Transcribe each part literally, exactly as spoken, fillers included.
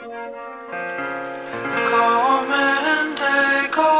Come and take a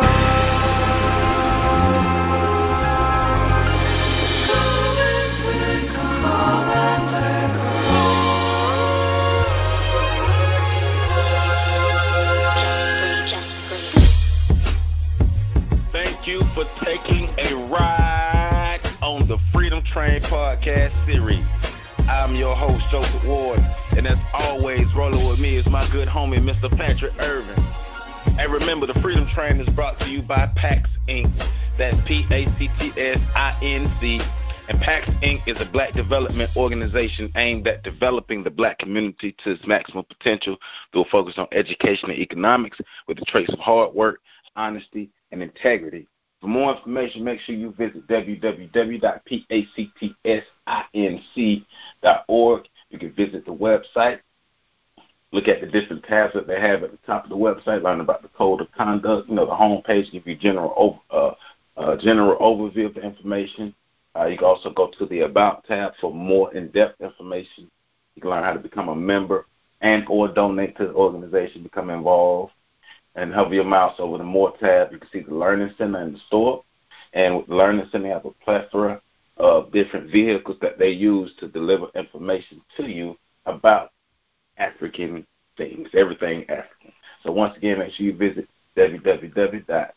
Thank you for taking a ride on the Freedom Train podcast series. I'm your host, Joseph Ward, and as always, rolling with me is my good homie, Mister Patrick Irvin. And remember, the Freedom Train is brought to you by PAX Incorporated. That's P A C T S I N C. And PAX Incorporated is a black development organization aimed at developing the black community to its maximum potential through a focus on education and economics with the traits of hard work, honesty, and integrity. For more information, make sure you visit w w w dot pactsinc dot org. You can visit the website, look at the different tabs that they have at the top of the website, learn about the code of conduct. You know, the homepage give you general over, uh, uh, general overview of the information. Uh, you can also go to the About tab for more in-depth information. You can learn how to become a member and or donate to the organization, become involved. And hover your mouse over the More tab, you can see the Learning Center in the store. And with the Learning Center, they have a plethora of different vehicles that they use to deliver information to you about African things, everything African. So once again, make sure you visit w w w dot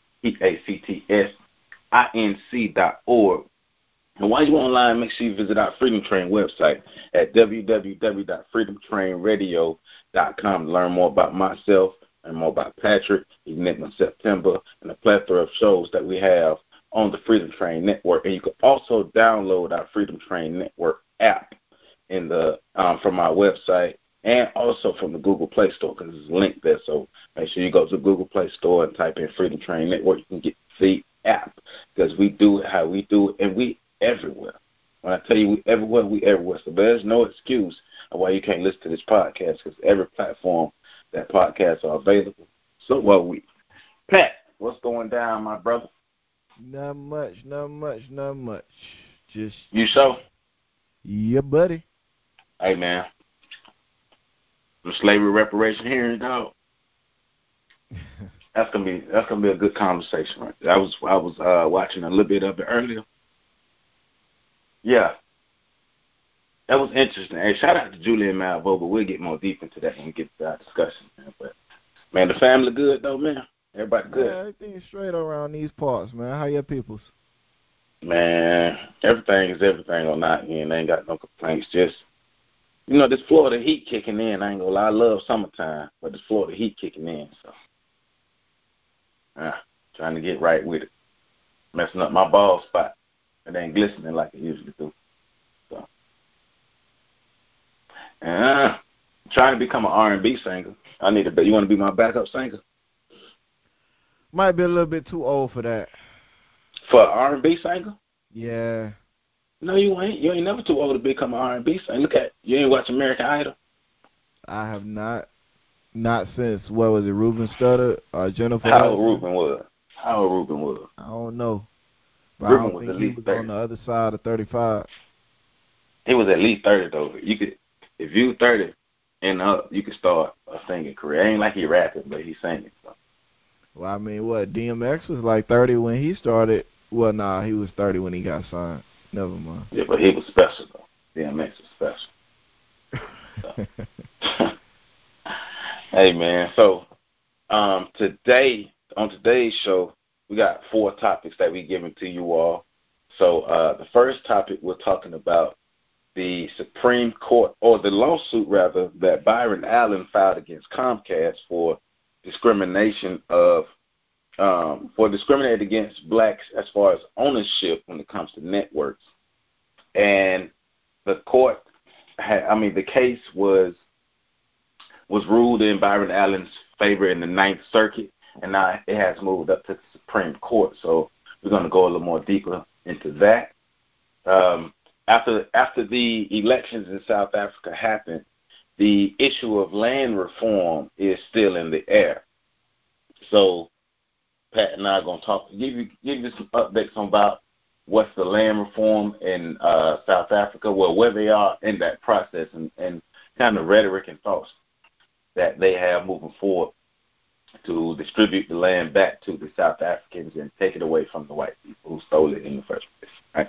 pactsinc dot org. And while you're online, make sure you visit our Freedom Train website at w w w dot freedom train radio dot com to learn more about myself and more about Patrick, Enigma September, and a plethora of shows that we have on the Freedom Train Network. And you can also download our Freedom Train Network app in the um, from our website and also from the Google Play Store because it's linked there. So make sure you go to the Google Play Store and type in Freedom Train Network. You can get the app because we do it how we do it, and we everywhere. When I tell you we everywhere, we everywhere. So there's no excuse of why you can't listen to this podcast because every platform that podcasts are available. So what we, Pat, what's going down, my brother? Not much, not much, not much. Just you so? Yeah, buddy. Hey man, the slavery reparation hearing, dog. That's gonna be that's gonna be a good conversation, right? I was I was uh, watching a little bit of it earlier. Yeah. That was interesting. Hey, shout out to Julian Malvo, but we'll get more deep into that when we get to our discussion, man. But man, the family good though, man. Everybody good. Yeah, everything's straight around these parts, man. How your peoples? Man, everything is everything on that end. I ain't got no complaints. Just you know, this Florida heat kicking in. I ain't gonna lie, I love summertime, but this Florida heat kicking in, so uh, trying to get right with it. Messing up my bald spot. It ain't glistening like it usually do. So Uh, trying to become an R and B singer. I need to be. You want to be my backup singer? Might be a little bit too old for that. For an R and B singer? Yeah. No, you ain't. You ain't never too old to become an R and B singer. Look at you. Ain't watch American Idol? I have not. Not since, what was it, Ruben Studdard or Jennifer How Hudson? old Ruben was? How old Ruben was? I don't know. But Ruben I don't was think at he least was thirty. on the other side of thirty-five. He was at least thirty though. You could, if you thirty and up, you could start a singing career. It ain't like he rapping, but he singing. So. Well, I mean, what, D M X was like thirty when he started. Well, nah, he was thirty when he got signed. Never mind. Yeah, but he was special though. D M X was special. So. Hey man, so um, today on today's show we got four topics that we giving to you all. So uh, the first topic we're talking about the Supreme Court, or the lawsuit rather, that Byron Allen filed against Comcast for discrimination of um, for discriminating against blacks as far as ownership when it comes to networks. And the court had, I mean, the case was was ruled in Byron Allen's favor in the Ninth Circuit, and now it has moved up to the Supreme Court. So we're going to go a little more deeper into that. Um, after after the elections in South Africa happened, the issue of land reform is still in the air. So Pat and I are going to talk, give you give you some updates on about what's the land reform in uh, South Africa, well, where they are in that process, and, and kind of rhetoric and thoughts that they have moving forward to distribute the land back to the South Africans and take it away from the white people who stole it in the first place, right?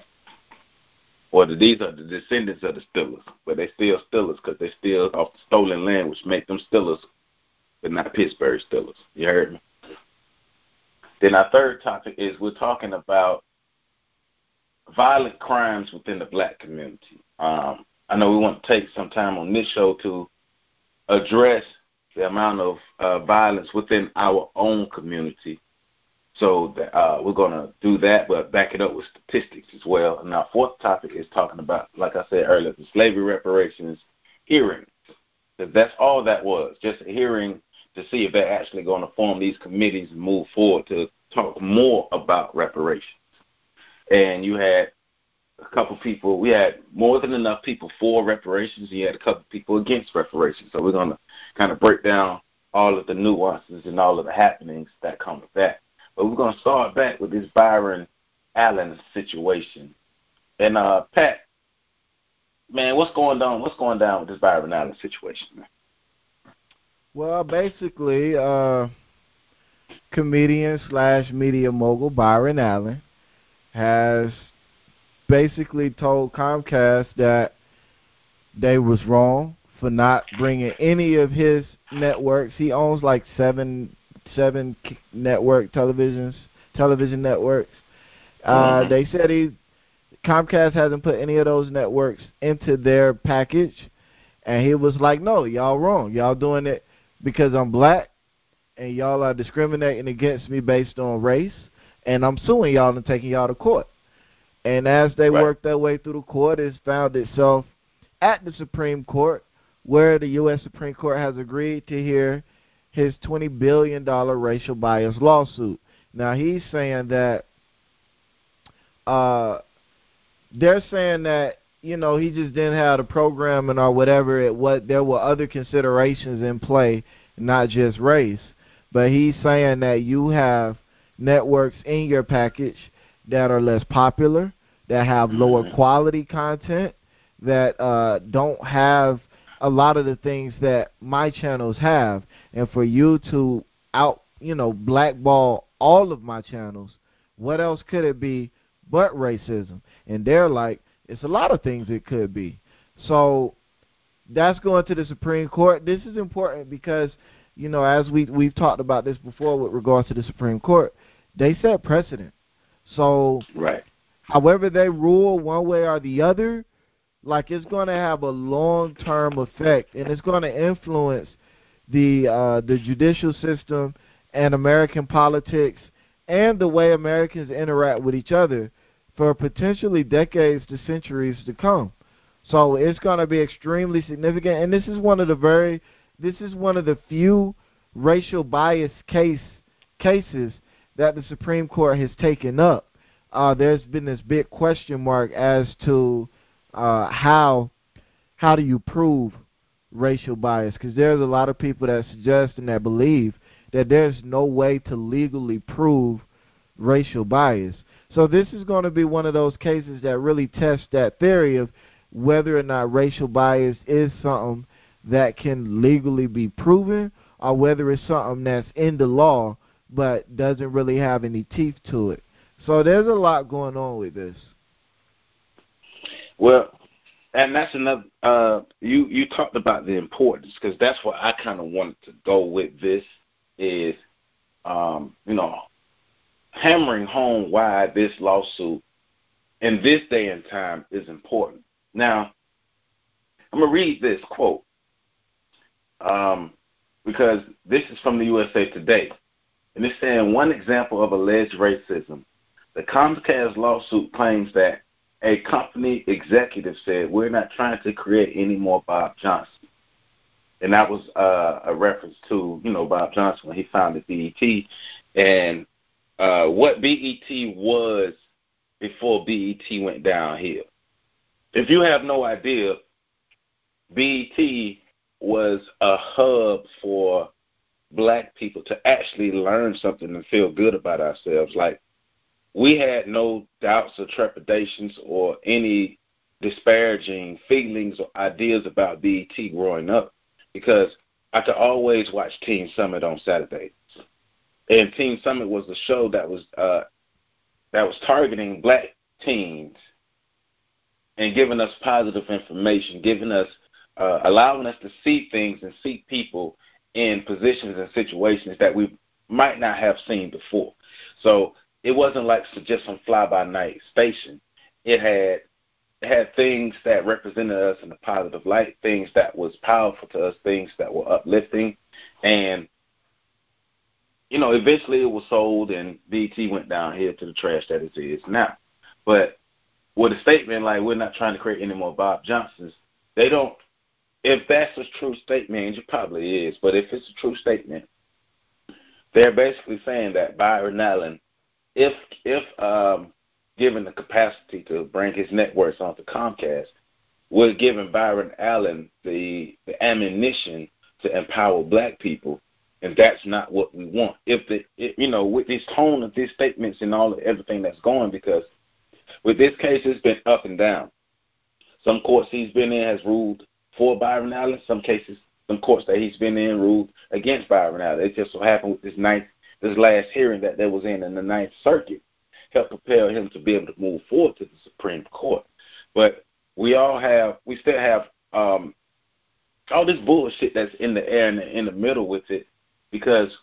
Or the, these are the descendants of the Steelers, but they still Steelers because they still off the stolen land, which make them Steelers, but not Pittsburgh Steelers. You heard me? Then our third topic is we're talking about violent crimes within the black community. Um, I know we want to take some time on this show to address the amount of uh, violence within our own community. So that, uh, we're going to do that, but back it up with statistics as well. And our fourth topic is talking about, like I said earlier, the slavery reparations hearing. Because that's all that was, just a hearing to see if they're actually going to form these committees and move forward to talk more about reparations. And you had a couple people, we had more than enough people for reparations, and you had a couple people against reparations. So we're going to kind of break down all of the nuances and all of the happenings that come with that. But we're going to start back with this Byron Allen situation. And uh, Pat, man, what's going on? What's going down with this Byron Allen situation, man? Well, basically, uh, comedian slash media mogul Byron Allen has basically told Comcast that they was wrong for not bringing any of his networks. He owns like seven seven network televisions, television networks. Uh, they said he Comcast hasn't put any of those networks into their package, and he was like, "No, y'all wrong. Y'all doing it because I'm black, and y'all are discriminating against me based on race, and I'm suing y'all and taking y'all to court." And as they right. worked their way through the court, it's found itself at the Supreme Court, where the U S Supreme Court has agreed to hear his twenty billion dollars racial bias lawsuit. Now, he's saying that uh, they're saying that, you know, he just didn't have the programming or whatever. It what there were other considerations in play, not just race. But he's saying that you have networks in your package that are less popular, that have lower quality content, that uh, don't have a lot of the things that my channels have. And for you to out, you know, blackball all of my channels, what else could it be but racism? And they're like, it's a lot of things it could be. So that's going to the Supreme Court. This is important because, you know, as we, we've talked about this before with regards to the Supreme Court, they set precedent. So right. however they rule one way or the other, like it's going to have a long-term effect, and it's going to influence the uh, the judicial system and American politics and the way Americans interact with each other for potentially decades to centuries to come. So it's going to be extremely significant, and this is one of the very this is one of the few racial bias case cases that the Supreme Court has taken up. Uh, there's been this big question mark as to uh, how how do you prove racial bias, because there's a lot of people that suggest and that believe that there's no way to legally prove racial bias. So this is going to be one of those cases that really tests that theory of whether or not racial bias is something that can legally be proven, or whether it's something that's in the law but doesn't really have any teeth to it. So there's a lot going on with this. Well, and that's another, uh, you, you talked about the importance, because that's what I kind of wanted to go with this is, um, you know, hammering home why this lawsuit in this day and time is important. Now, I'm going to read this quote um, because this is from the U S A Today. And it's saying, one example of alleged racism. The Comcast lawsuit claims that a company executive said, we're not trying to create any more Bob Johnson. And that was uh, a reference to, you know, Bob Johnson when he founded B E T. And uh, what B E T was before B E T went downhill. If you have no idea, B E T was a hub for black people to actually learn something and feel good about ourselves. Like, we had no doubts or trepidations or any disparaging feelings or ideas about B E T growing up, because I could always watch Teen Summit on Saturdays. And Teen Summit was the show that was uh, that was targeting black teens and giving us positive information, giving us, uh, allowing us to see things and see people in positions and situations that we might not have seen before. So it wasn't like just some fly-by-night station. It had it had things that represented us in a positive light, things that was powerful to us, things that were uplifting. And, you know, eventually it was sold and B E T went downhill to the trash that it is now. But with a statement like we're not trying to create any more Bob Johnsons, they don't, if that's a true statement, it probably is, but if it's a true statement, they're basically saying that Byron Allen, if if um, given the capacity to bring his networks onto Comcast, we're giving Byron Allen the the ammunition to empower black people, and that's not what we want. If the it, you know, with this tone of these statements and all everything that's going, because with this case it's been up and down. Some courts he's been in has ruled for Byron Allen. Some cases, some courts that he's been in ruled against Byron Allen. It just so happened with this ninth, this last hearing that there was in in the Ninth Circuit, helped propel him to be able to move forward to the Supreme Court. But we all have, we still have um, all this bullshit that's in the air and in the middle with it, because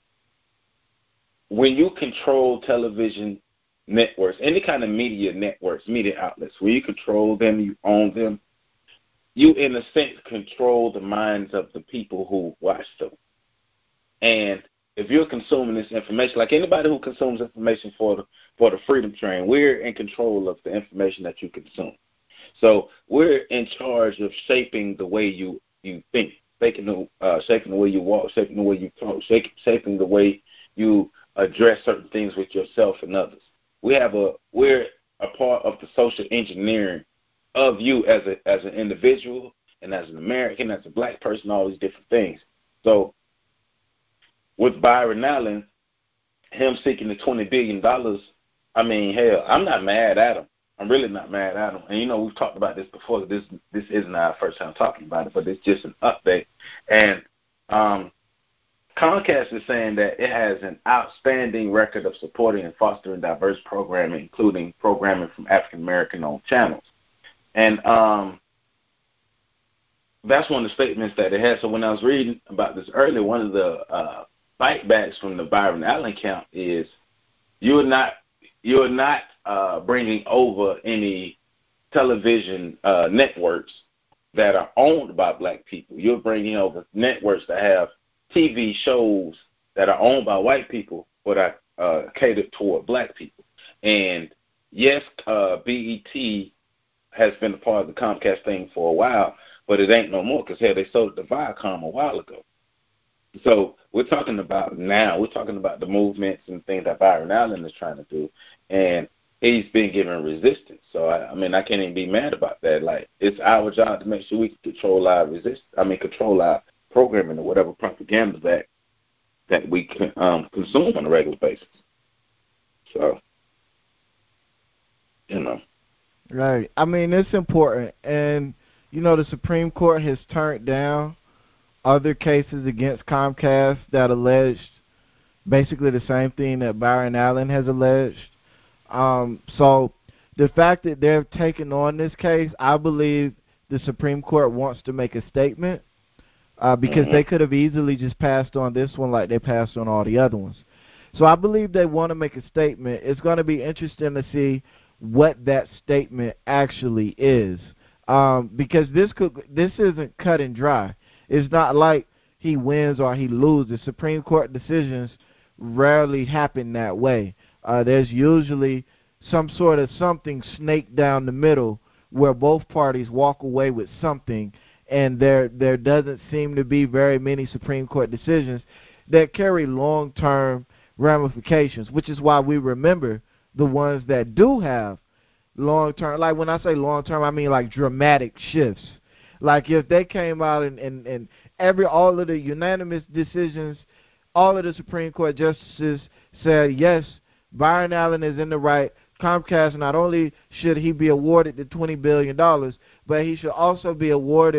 when you control television networks, any kind of media networks, media outlets, when you control them, you own them, you, in a sense, control the minds of the people who watch them. And if you're consuming this information, like anybody who consumes information for the, for the Freedom Train, we're in control of the information that you consume. So we're in charge of shaping the way you, you think, shaping the, uh, shaping the way you walk, shaping the way you talk, shaping, shaping the way you address certain things with yourself and others. We have a, we're a part of the social engineering of you as a as an individual and as an American, as a black person, all these different things. So with Byron Allen, him seeking the twenty billion dollars, I mean, hell, I'm not mad at him. I'm really not mad at him. And, you know, we've talked about this before. This this isn't our first time talking about it, but it's just an update. And um, Comcast is saying that it has an outstanding record of supporting and fostering diverse programming, including programming from African-American-owned channels. And um, that's one of the statements that it had. So when I was reading about this earlier, one of the uh, bite backs from the Byron Allen camp is you're not you're not uh, bringing over any television uh, networks that are owned by black people. You're bringing over networks that have T V shows that are owned by white people but are uh, catered toward black people. And yes, uh, B E T has been a part of the Comcast thing for a while, but it ain't no more because, hell, they sold it to Viacom a while ago. So we're talking about now, we're talking about the movements and things that Byron Allen is trying to do, and he's been given resistance. So, I, I mean, I can't even be mad about that. Like, it's our job to make sure we can control our resist. I mean, control our programming or whatever propaganda that that we can um, consume on a regular basis. So, you know. Right. I mean, it's important. And, you know, the Supreme Court has turned down other cases against Comcast that alleged basically the same thing that Byron Allen has alleged. Um, so the fact that they're taking on this case, I believe the Supreme Court wants to make a statement uh, because mm-hmm. they could have easily just passed on this one like they passed on all the other ones. So I believe they want to make a statement. It's going to be interesting to see what that statement actually is, um, because this could this isn't cut and dry. It's not like he wins or he loses. Supreme Court decisions rarely happen that way. Uh, there's usually some sort of something snaked down the middle where both parties walk away with something, and there there doesn't seem to be very many Supreme Court decisions that carry long-term ramifications, which is why we remember the ones that do have long-term, like when I say long-term, I mean like dramatic shifts. Like if they came out and, and, and every all of the unanimous decisions, all of the Supreme Court justices said, yes, Byron Allen is in the right. Comcast, not only should he be awarded the twenty billion dollars, but he should also be awarded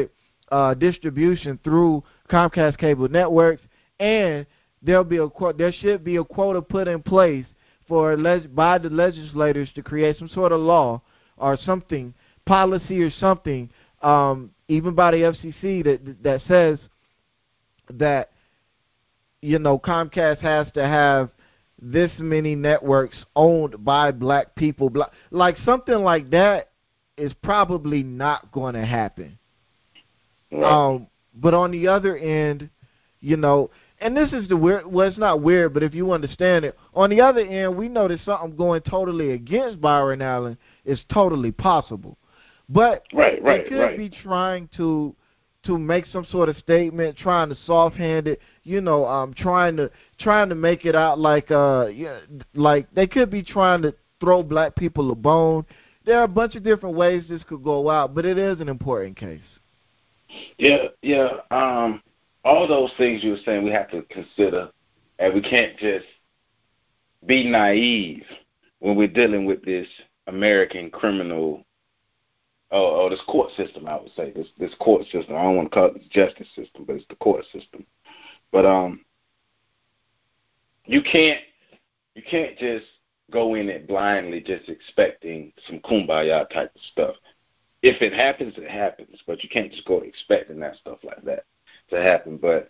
uh, distribution through Comcast cable networks, and there'll be a quo- there should be a quota put in place for leg- by the legislators to create some sort of law or something, policy or something, um, even by the F C C that that says that, you know, Comcast has to have this many networks owned by black people. Black, like something like that is probably not going to happen. Right. Um, but on the other end, you know, and this is the weird, well, it's not weird, but if you understand it, on the other end, we know that something going totally against Byron Allen is totally possible. But right, right, they could right. be trying to to make some sort of statement, trying to soft-hand it, you know, um, trying to trying to make it out like uh, yeah, like they could be trying to throw black people a bone. There are a bunch of different ways this could go out, but it is an important case. Yeah, yeah. Um, all those things you were saying we have to consider, and we can't just be naive when we're dealing with this American criminal, or, or this court system. I would say this this court system. I don't want to call it the justice system, but it's the court system. But um, you can't you can't just go in it blindly, just expecting some kumbaya type of stuff. If it happens, it happens, but you can't just go expecting that stuff like that to happen. But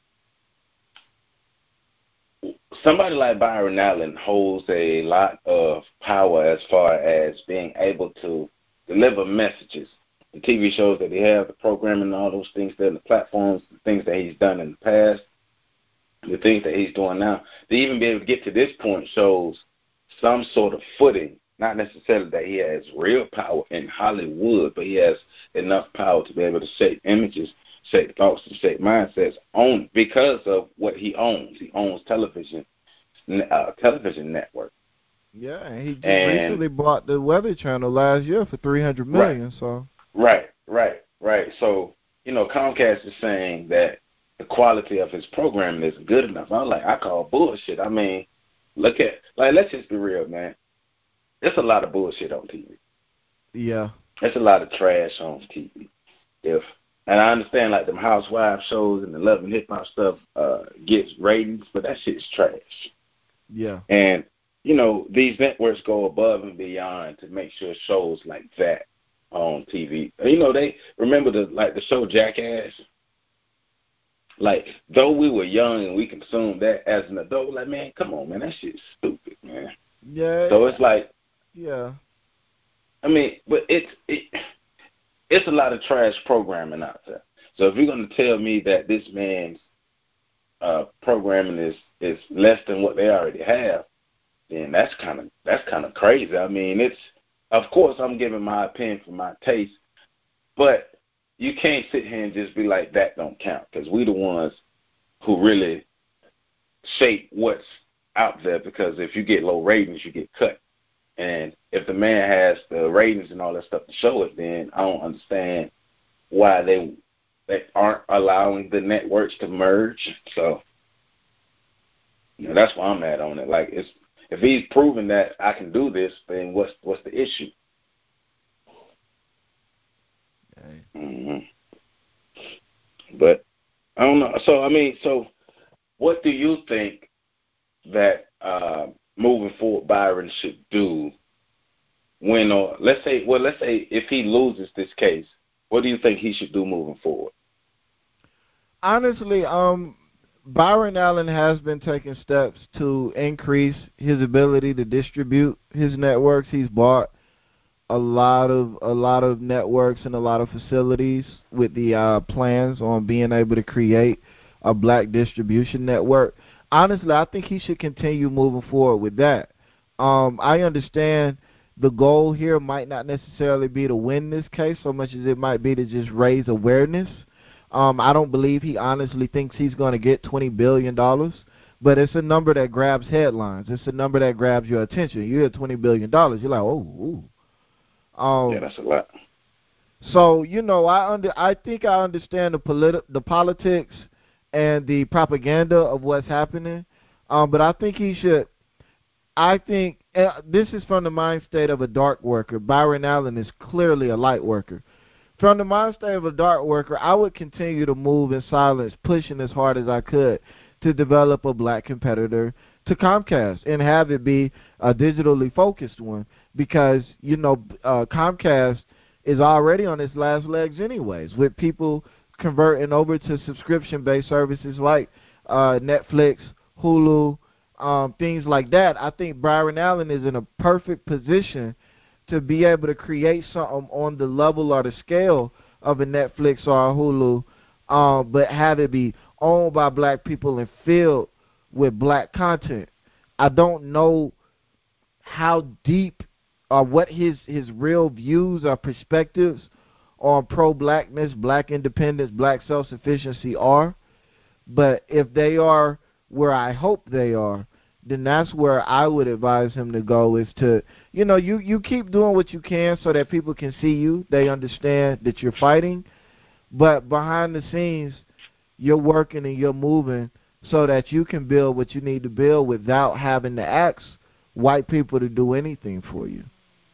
somebody like Byron Allen holds a lot of power as far as being able to deliver messages. The T V shows that he has, the programming, all those things there, the platforms, the things that he's done in the past, the things that he's doing now, to even be able to get to this point shows some sort of footing. Not necessarily that he has real power in Hollywood, but he has enough power to be able to shape images, shape thoughts, and shape mindsets on because of what he owns. He owns television, uh, television network. Yeah, and he just and, recently bought the Weather Channel last year for three hundred million dollars. Right, so right, right, right. So you know, Comcast is saying that the quality of his programming is good enough. I'm like, I call bullshit. I mean, look at like, let's just be real, man. There's a lot of bullshit on T V. Yeah. There's a lot of trash on T V. If and I understand like them housewife shows and the love and hip hop stuff uh, gets ratings, but that shit's trash. Yeah. And you know these networks go above and beyond to make sure shows like that on T V. You know they remember the like the show Jackass. Like though we were young and we consumed that as an adult, like man, come on, man, that shit's stupid, man. Yeah. So it's like. Yeah. I mean, but it's it, it's a lot of trash programming out there. So if you're going to tell me that this man's uh, programming is, is less than what they already have, then that's kind of that's kind of crazy. I mean, it's of course I'm giving my opinion for my taste, but you can't sit here and just be like that don't count because we the ones who really shape what's out there. Because if you get low ratings, you get cut. And if the man has the ratings and all that stuff to show it, then I don't understand why they they aren't allowing the networks to merge. So, you know, that's why I'm at on it. Like, it's if he's proven that I can do this, then what's what's the issue? Okay. Mm-hmm. But I don't know. So I mean, so what do you think that? Uh, moving forward Byron should do when or let's say well let's say if he loses this case, what do you think he should do moving forward? Honestly, um Byron Allen has been taking steps to increase his ability to distribute his networks. He's bought a lot of a lot of networks and a lot of facilities with the uh, plans on being able to create a black distribution network. Honestly, I think he should continue moving forward with that. Um, I understand the goal here might not necessarily be to win this case so much as it might be to just raise awareness. Um, I don't believe he honestly thinks he's going to get twenty billion dollars, but it's a number that grabs headlines. It's a number that grabs your attention. You hear twenty billion dollars, you're like, oh, ooh. Um, yeah, that's a lot. So, you know, I under I think I understand the politi- the politics and the propaganda of what's happening, um, but I think he should. I think uh, this is from the mind state of a dark worker. Byron Allen is clearly a light worker. From the mind state of a dark worker, I would continue to move in silence, pushing as hard as I could to develop a black competitor to Comcast and have it be a digitally focused one because, you know, uh, Comcast is already on its last legs anyways, with people converting over to subscription-based services like uh, Netflix, Hulu, um, things like that. I think Byron Allen is in a perfect position to be able to create something on the level or the scale of a Netflix or a Hulu, um, but have it be owned by black people and filled with black content. I don't know how deep or what his, his real views or perspectives on pro-blackness, black independence, black self-sufficiency are, but if they are where I hope they are, then that's where I would advise him to go, is to, you know, you, you keep doing what you can so that people can see you, they understand that you're fighting, but behind the scenes, you're working and you're moving so that you can build what you need to build without having to ask white people to do anything for you.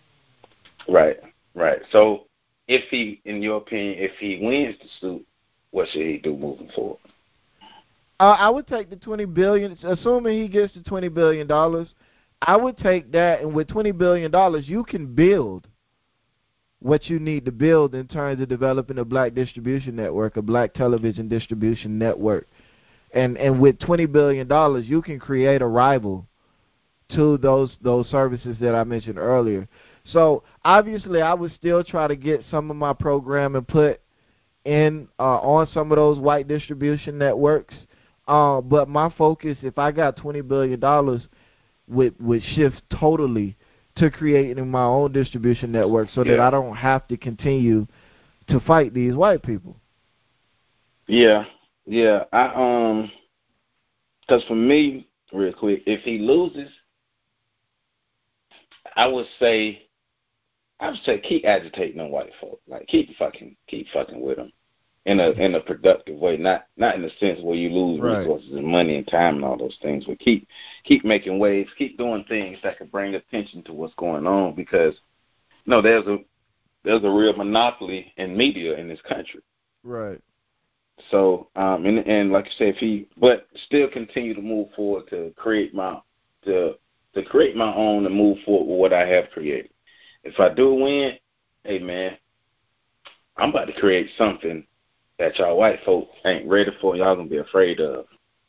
Right, right. So if he, in your opinion, if he wins the suit, what should he do moving forward? Uh, I would take the twenty billion dollars, assuming he gets the twenty billion dollars. I would take that, and with twenty billion dollars, you can build what you need to build in terms of developing a black distribution network, a black television distribution network. And and with twenty billion dollars, you can create a rival to those those services that I mentioned earlier. So obviously, I would still try to get some of my programming put in uh, on some of those white distribution networks. Uh, but my focus, if I got twenty billion dollars, would would shift totally to creating my own distribution network, so yeah. that I don't have to continue to fight these white people. Yeah, yeah. I um, because for me, real quick, if he loses, I would say, I would say keep agitating on white folk. Like keep fucking, keep fucking with them in a in a productive way. Not not in the sense where you lose Right. resources and money and time and all those things. But keep keep making waves. Keep doing things that can bring attention to what's going on, because you know there's a there's a real monopoly in media in this country. Right. So um and and like I said, if he but still continue to move forward to create my to to create my own and move forward with what I have created. If I do win, hey man, I'm about to create something that y'all white folk ain't ready for, y'all gonna be afraid of.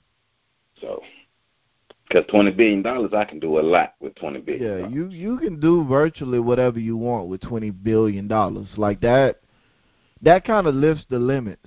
So, because twenty billion dollars, I can do a lot with twenty billion dollars. Yeah, you you can do virtually whatever you want with twenty billion dollars. Like that, that kind of lifts the limits.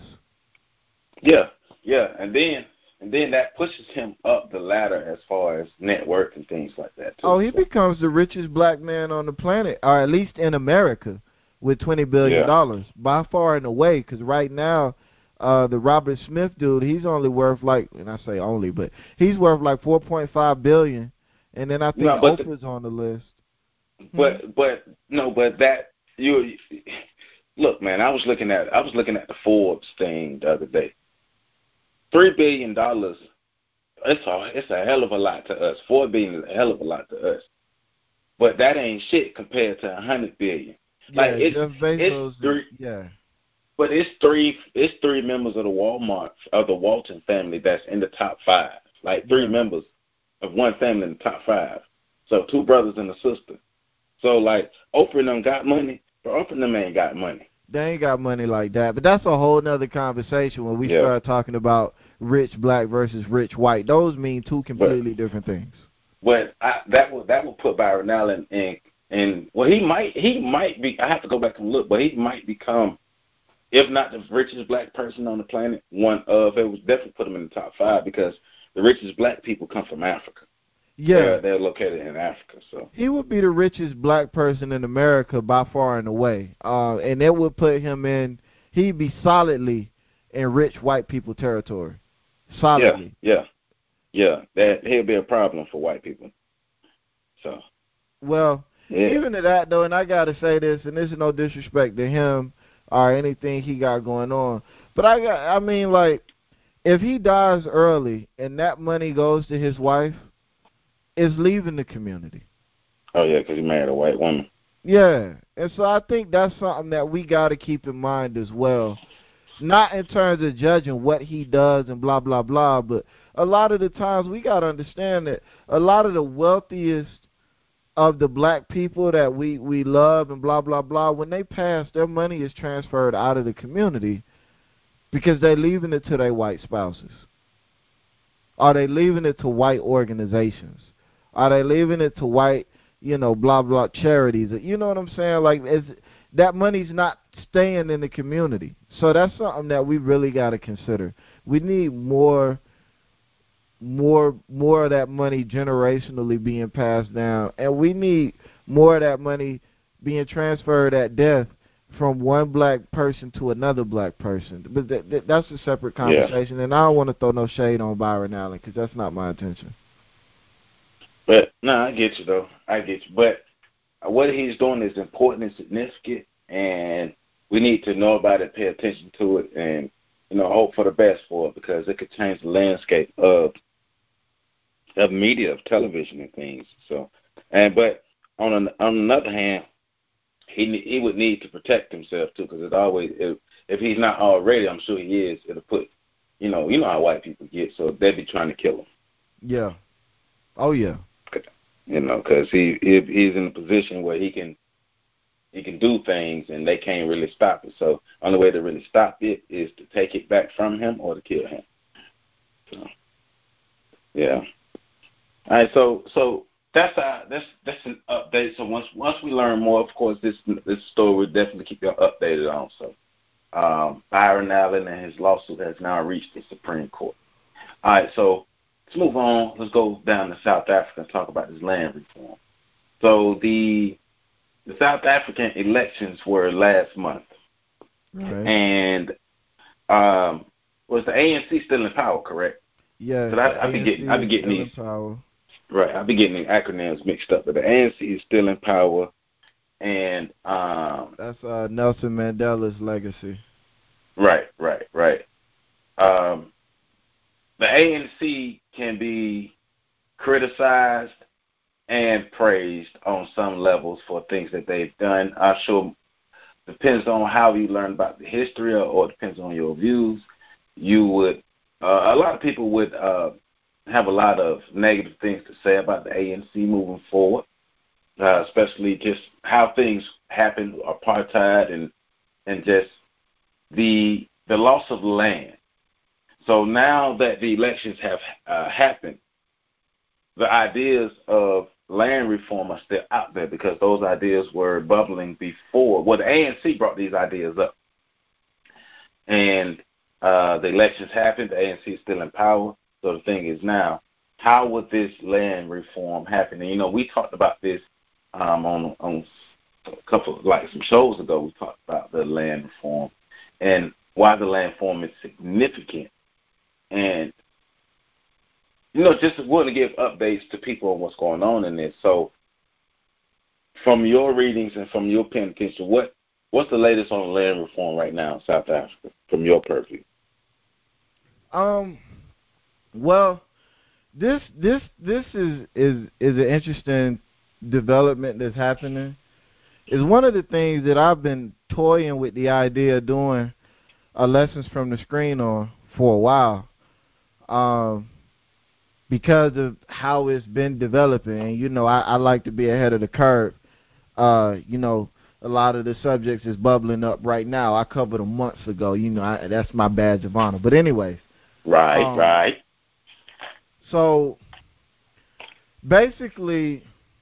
Yeah, yeah, and then and then that pushes him up the ladder as far as network and things like that too. Oh, he so. becomes the richest black man on the planet, or at least in America, with twenty billion dollars, yeah. by far and away. Because right now, uh, the Robert Smith dude, he's only worth like, and I say only, but he's worth like four point five billion dollars. And then I think no, Oprah's the, on the list. But hmm. but no, but that you look, man. I was looking at I was looking at the Forbes thing the other day. Three billion dollars. It's a it's a hell of a lot to us. Four billion is a hell of a lot to us. But that ain't shit compared to a hundred billion. Yeah, like it's, Jeff Bezos, it's three. Yeah. But it's three. It's three members of the Walmart of the Walton family that's in the top five. Like three yeah. members of one family in the top five. So two brothers and a sister. So like Oprah and them got money, but Oprah and them ain't got money. They ain't got money like that. But that's a whole nother conversation when we yeah. start talking about rich black versus rich white. Those mean two completely but, different things. But I, that will that will put Byron Allen in. And well, he might he might be. I have to go back and look, but he might become, if not the richest black person on the planet, one of. It would definitely put him in the top five, because the richest black people come from Africa. Yeah, they're, they're located in Africa. So he would be the richest black person in America by far and away, uh, and it would put him in. He'd be solidly in rich white people territory. Solidly. Yeah, yeah, yeah. That he'll be a problem for white people. So. Well, yeah. even to that though, and I gotta say this, and this is no disrespect to him or anything he got going on, but I got. I mean, like, if he dies early and that money goes to his wife, is leaving the community. Oh, yeah, because he married a white woman. Yeah, and so I think that's something that we got to keep in mind as well. Not in terms of judging what he does and blah, blah, blah, but a lot of the times we got to understand that a lot of the wealthiest of the black people that we, we love and blah, blah, blah, when they pass, their money is transferred out of the community because they're leaving it to their white spouses. Are they leaving it to white organizations? Are they leaving it to white, you know, blah, blah, charities? You know what I'm saying? Like, it's, that money's not staying in the community. So that's something that we really got to consider. We need more, more, more of that money generationally being passed down. And we need more of that money being transferred at death from one black person to another black person. But th- th- that's a separate conversation, yeah. And I don't want to throw no shade on Byron Allen because that's not my intention. But, no, I get you, though. I get you. But what he's doing is important and significant, and we need to know about it, pay attention to it, and, you know, hope for the best for it because it could change the landscape of of media, of television and things. So, and but on an, on another hand, He he would need to protect himself too, because it always if, if he's not already, I'm sure he is. It'll put, you know, you know how white people get, so they'd be trying to kill him. Yeah. Oh yeah. You know, because he if he's in a position where he can he can do things and they can't really stop it. So only way to really stop it is to take it back from him or to kill him. So, yeah. All right. So so. That's uh that's that's an update. So once once we learn more, of course, this this story will definitely keep you updated on. So um, Byron Allen and his lawsuit has now reached the Supreme Court. All right, so let's move on. Let's go down to South Africa and talk about this land reform. So the the South African elections were last month, right. and um, was the A N C still in power? Correct? Yeah. I, I be getting I be getting these. Power. Right, I'll be getting the acronyms mixed up, but the A N C is still in power, and um, that's uh, Nelson Mandela's legacy. Right, right, right. Um, the A N C can be criticized and praised on some levels for things that they've done. I'm sure depends on how you learn about the history, or, or depends on your views. You would uh, a lot of people would. Uh, have a lot of negative things to say about the A N C moving forward, uh, especially just how things happened, apartheid, and and just the the loss of land. So now that the elections have uh, happened, the ideas of land reform are still out there because those ideas were bubbling before. Well, the A N C brought these ideas up, and uh, the elections happened. The A N C is still in power. So the thing is now, how would this land reform happen? And, you know, we talked about this um, on on a couple, like some shows ago. We talked about the land reform and why the land reform is significant. And, you know, just want to give updates to people on what's going on in this. So from your readings and from your paying attention, what, what's the latest on land reform right now in South Africa from your purview? Um... Well, this this this is, is is an interesting development that's happening. It's one of the things that I've been toying with the idea of doing a lessons from the screen on for a while, um, because of how it's been developing. And you know, I, I like to be ahead of the curve. Uh, you know, a lot of the subjects is bubbling up right now. I covered them months ago. You know, I, that's my badge of honor. But anyways, right, um, right. So basically,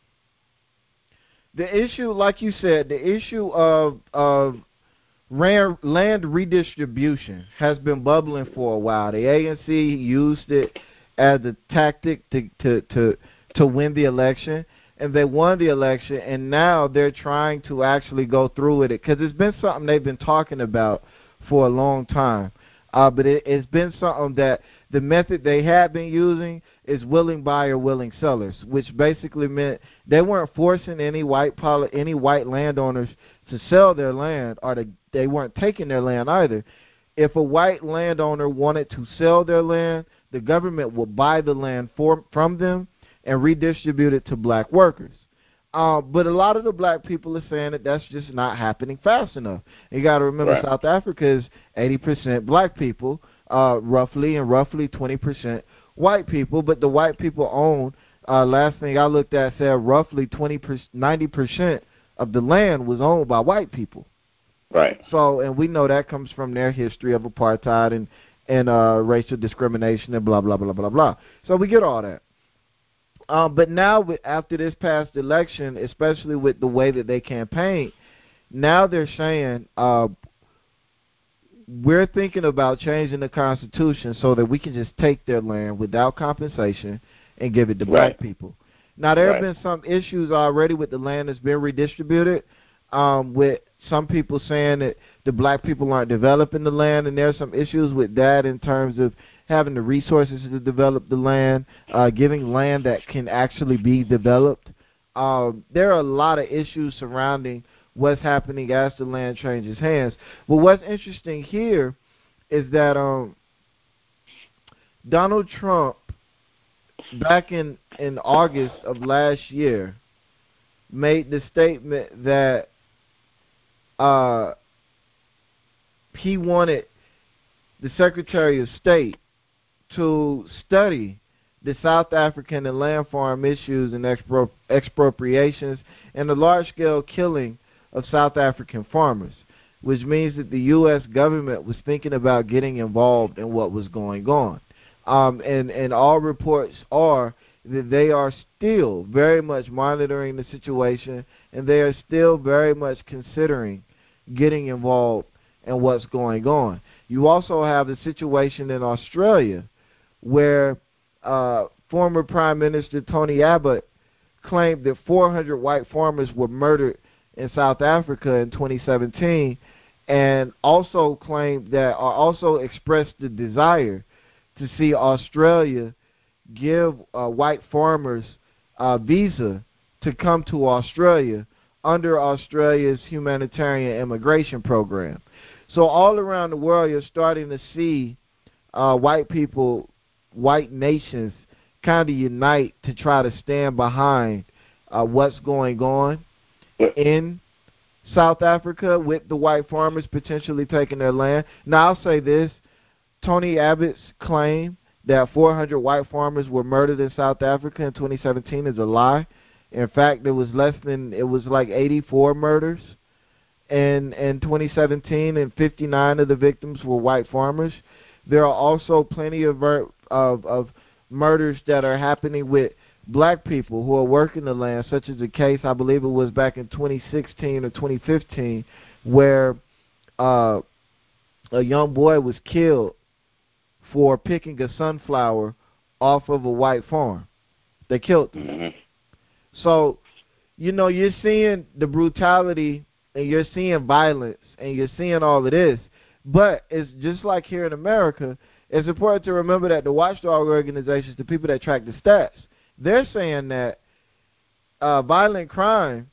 the issue, like you said, the issue of of land redistribution has been bubbling for a while. The A N C used it as a tactic to to to, to win the election, and they won the election, and now they're trying to actually go through with it because it's been something they've been talking about for a long time. Uh, but it, it's been something that the method they had been using is willing buyer, willing sellers, which basically meant they weren't forcing any white poli- any white landowners to sell their land, or to, they weren't taking their land either. If a white landowner wanted to sell their land, the government would buy the land for, from them and redistribute it to black workers. Um, but a lot of the black people are saying that that's just not happening fast enough. You got to remember, Right. South Africa is eighty percent black people, uh, roughly, and roughly twenty percent white people. But the white people own, uh, last thing I looked at said roughly twenty percent, ninety percent of the land was owned by white people. Right. So, and we know that comes from their history of apartheid and, and uh, racial discrimination and blah, blah, blah, blah, blah. So we get all that. Um, but now, with, after this past election, especially with the way that they campaigned, now they're saying uh, we're thinking about changing the Constitution so that we can just take their land without compensation and give it to black Right. people. Now, there have Right. been some issues already with the land that's been redistributed, um, with some people saying that the black people aren't developing the land, and there's some issues with that in terms of having the resources to develop the land, uh, giving land that can actually be developed. Um, there are a lot of issues surrounding what's happening as the land changes hands. But what's interesting here is that um, Donald Trump, back in, in August of last year, made the statement that uh, he wanted the Secretary of State to study the South African and land farm issues and expro- expropriations and the large-scale killing of South African farmers, which means that the U S government was thinking about getting involved in what was going on. Um, and, and all reports are that they are still very much monitoring the situation, and they are still very much considering getting involved in what's going on. You also have the situation in Australia where uh, former Prime Minister Tony Abbott claimed that four hundred white farmers were murdered in South Africa in twenty seventeen, and also claimed that, or also expressed the desire to see Australia give uh, white farmers uh, visa to come to Australia under Australia's humanitarian immigration program. So all around the world, you're starting to see uh, white people, white nations kind of unite to try to stand behind uh, what's going on in South Africa with the white farmers potentially taking their land. Now, I'll say this. Tony Abbott's claim that four hundred white farmers were murdered in South Africa in twenty seventeen is a lie. In fact, it was less than, it was like eighty-four murders in, in twenty seventeen, and fifty-nine of the victims were white farmers. There are also plenty of, of, of murders that are happening with black people who are working the land, such as a case, I believe it was back in twenty sixteen or twenty fifteen, where uh, a young boy was killed for picking a sunflower off of a white farm. They killed him. Mm-hmm. So, you know, you're seeing the brutality and you're seeing violence and you're seeing all of this. But it's just like here in America, it's important to remember that the watchdog organizations, the people that track the stats, they're saying that uh, violent crime,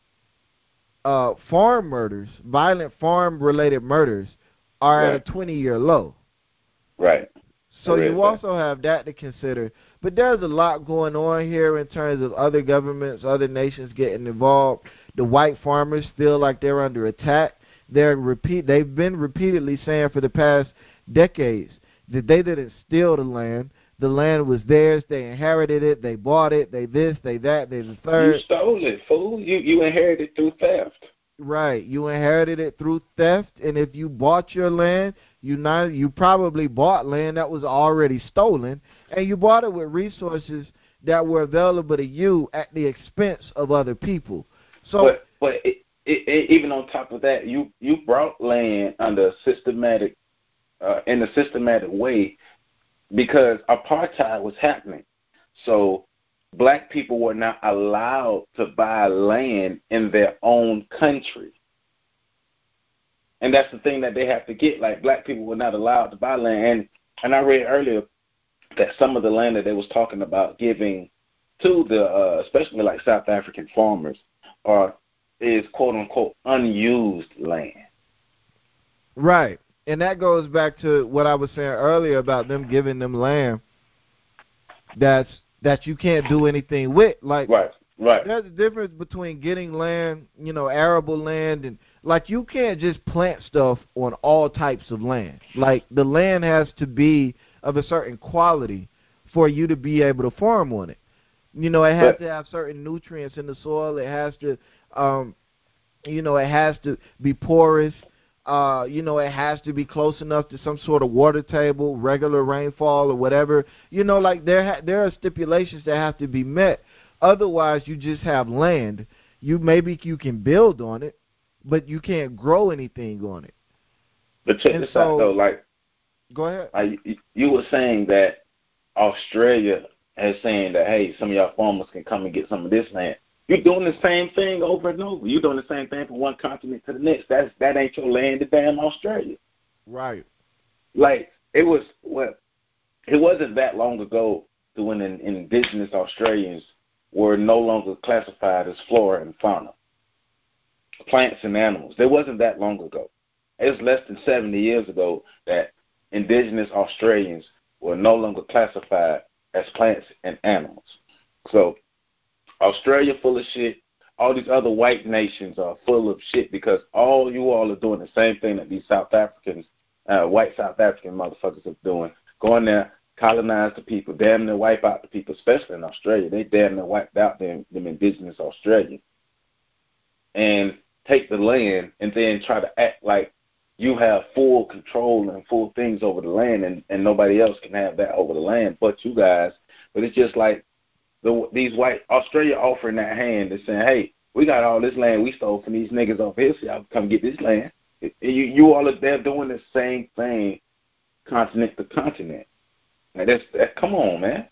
uh, farm murders, violent farm-related murders are Right. at a twenty-year low. Right. So There is you that. also have that to consider. But there's a lot going on here in terms of other governments, other nations getting involved. The white farmers feel like they're under attack. They're repeat. They've been repeatedly saying for the past decades that they didn't steal the land. The land was theirs. They inherited it. They bought it. They this, they that, they the third. You stole it, fool. You you inherited it through theft. Right. You inherited it through theft, and if you bought your land, you not you probably bought land that was already stolen, and you bought it with resources that were available to you at the expense of other people. So, but but it, it, it, even on top of that, you you brought land under a systematic uh, in a systematic way because apartheid was happening. So black people were not allowed to buy land in their own country. And that's the thing that they have to get. Like, black people were not allowed to buy land. And, and I read earlier that some of the land that they was talking about giving to the, uh, especially like South African farmers, are is quote unquote unused land. right. And that goes back to what I was saying earlier about them giving them land that's that you can't do anything with. Like, Right. Right. There's a difference between getting land, you know, arable land, and like you can't just plant stuff on all types of land. Like the land has to be of a certain quality for you to be able to farm on it. You know, it has But, to have certain nutrients in the soil. It has to, um, you know, it has to be porous. Uh, you know, it has to be close enough to some sort of water table, regular rainfall or whatever. You know, like there ha- there are stipulations that have to be met. Otherwise, you just have land. You maybe you can build on it, but you can't grow anything on it. but check And this so, out though. Like, go ahead. like you, you were saying that Australia is saying that, hey, some of y'all farmers can come and get some of this land. You're doing the same thing over and over. You're doing the same thing from one continent to the next. That's that ain't your land, the damn Australia. Right. Like it was well, it wasn't that long ago that when in, indigenous Australians were no longer classified as flora and fauna, plants and animals. It wasn't that long ago. It was less than seventy years ago that indigenous Australians were no longer classified as plants and animals. So Australia full of shit. All these other white nations are full of shit because all you all are doing the same thing that these South Africans, uh, white South African motherfuckers are doing. Going there, colonize the people, damn near wipe out the people, especially in Australia. They damn near wiped out them, them indigenous Australians. And take the land and then try to act like you have full control and full things over the land, and, and nobody else can have that over the land but you guys. But it's just like the, these white Australia offering that hand and saying, hey, we got all this land we stole from these niggas over here, so y'all come get this land. You, you all are there doing the same thing, continent to continent. Now that's that, come on, man.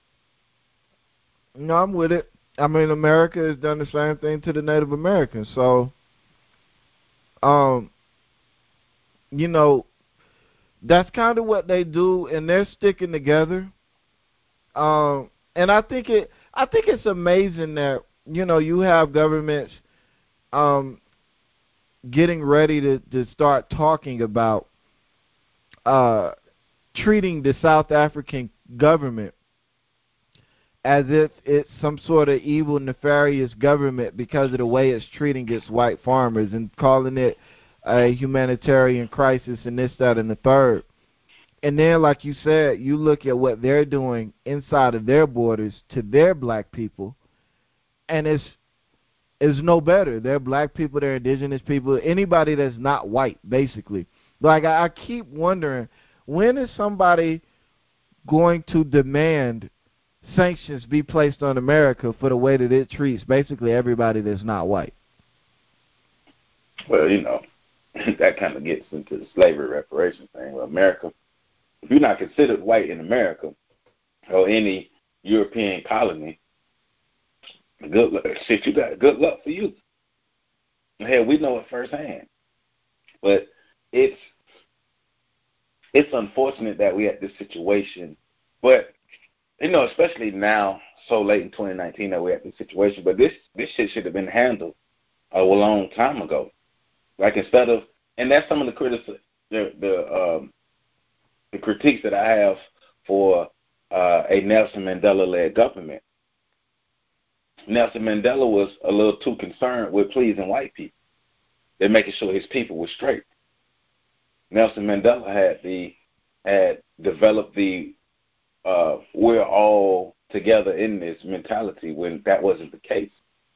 No, I'm with it. I mean, America has done the same thing to the Native Americans. So, um, you know, that's kind of what they do, and they're sticking together. Um, and I think it, I think it's amazing that you know you have governments, um, getting ready to, to start talking about, uh, treating the South African government as if it's some sort of evil, nefarious government because of the way it's treating its white farmers and calling it a humanitarian crisis and this, that, and the third. And then, like you said, you look at what they're doing inside of their borders to their black people, and it's it's no better. They're black people, they're indigenous people, anybody that's not white, basically. Like, I, I keep wondering, when is somebody going to demand sanctions be placed on America for the way that it treats basically everybody that's not white? Well, you know, that kind of gets into the slavery reparation thing. Well, America, if you're not considered white in America or any European colony, good luck. Shit, you got good luck for you. Hell, we know it firsthand. But it's it's unfortunate that we had this situation. But you know, especially now, so late in twenty nineteen, that we're at this situation. But this this shit should have been handled a long time ago. Like instead of, and that's some of the criticism, the the um, the critiques that I have for uh, a Nelson Mandela-led government. Nelson Mandela was a little too concerned with pleasing white people. They're making sure his people were straight. Nelson Mandela had the had developed the uh, we're all together in this mentality when that wasn't the case.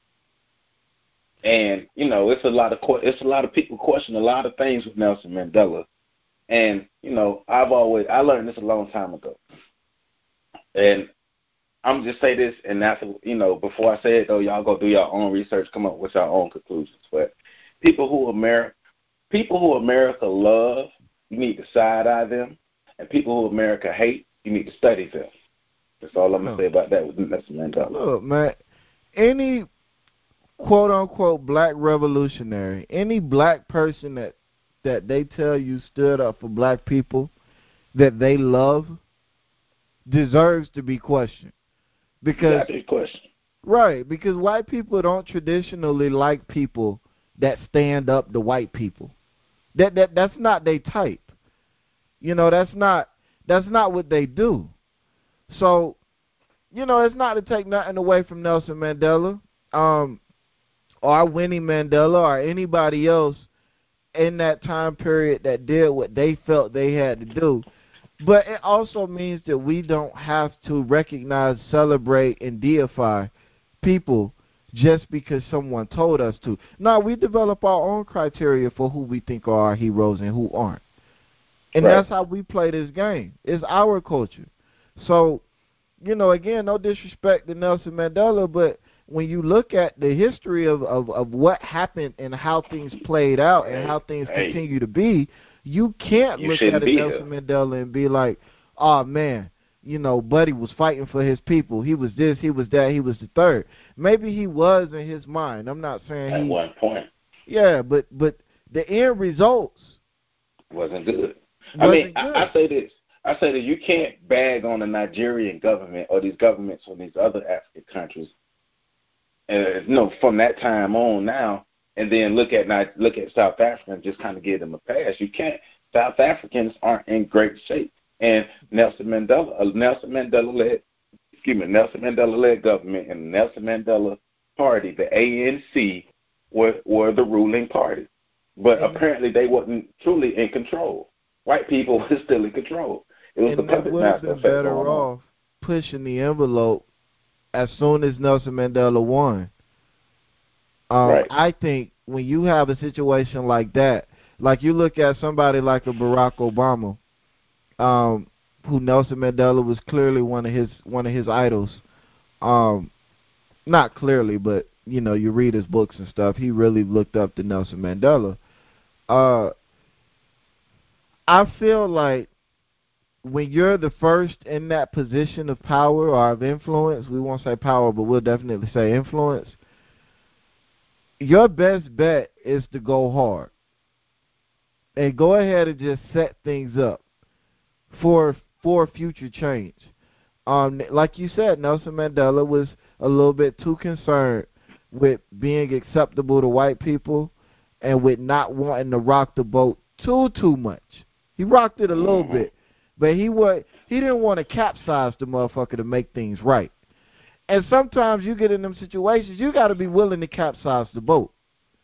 And you know, it's a lot of it's a lot of people question a lot of things with Nelson Mandela. And you know, I've always I learned this a long time ago. And I'm just say this, and that's you know, before I say it though, y'all go do your own research, come up with your own conclusions. But people who America, people who America love, you need to side eye them, and people who America hate, you need to study them. That's all I'm gonna say about that with Nelson Mandela. Look, man, any quote unquote black revolutionary, any black person that that they tell you stood up for black people that they love deserves to be questioned. Because question. Right, because white people don't traditionally like people that stand up to white people. That that that's not their type. You know, that's not that's not what they do. So, you know, it's not to take nothing away from Nelson Mandela. um, or Winnie Mandela or anybody else in that time period that did what they felt they had to do. But it also means that we don't have to recognize, celebrate, and deify people just because someone told us to. No, we develop our own criteria for who we think are our heroes and who aren't. And Right. that's how we play this game. It's our culture. So, you know, again, no disrespect to Nelson Mandela, but when you look at the history of, of, of what happened and how things played out and Hey, how things hey. continue to be, you can't You look shouldn't at a be Nelson here. Mandela and be like, oh, man, you know, Buddy was fighting for his people. He was this, he was that, he was the third. Maybe he was in his mind. I'm not saying At he... one point. Yeah, but, but the end results... Wasn't good. Wasn't I mean, good. I, I say this. I say that you can't bag on the Nigerian government or these governments from these other African countries, uh, you know, from that time on now, and then look at look at South Africa and just kind of give them a pass. You can't. South Africans aren't in great shape, and Nelson Mandela, uh, Nelson Mandela led, excuse me, Nelson Mandela led government and the Nelson Mandela Party, the A N C, were were the ruling party, but And- apparently they wasn't truly in control. White people were still in control. It was And the they puppet would have master been effect better going on. off pushing the envelope as soon as Nelson Mandela won. Um, Right. I think when you have a situation like that, like you look at somebody like a Barack Obama, um, who Nelson Mandela was clearly one of his one of his idols. Um, not clearly, but you know, you read his books and stuff. He really looked up to Nelson Mandela. Uh, I feel like when you're the first in that position of power or of influence, we won't say power, but we'll definitely say influence, your best bet is to go hard and go ahead and just set things up for for future change. Um, like you said, Nelson Mandela was a little bit too concerned with being acceptable to white people and with not wanting to rock the boat too too much. He rocked it a little Mhm. bit, but he was he didn't want to capsize the motherfucker to make things right. And sometimes you get in them situations, you got to be willing to capsize the boat,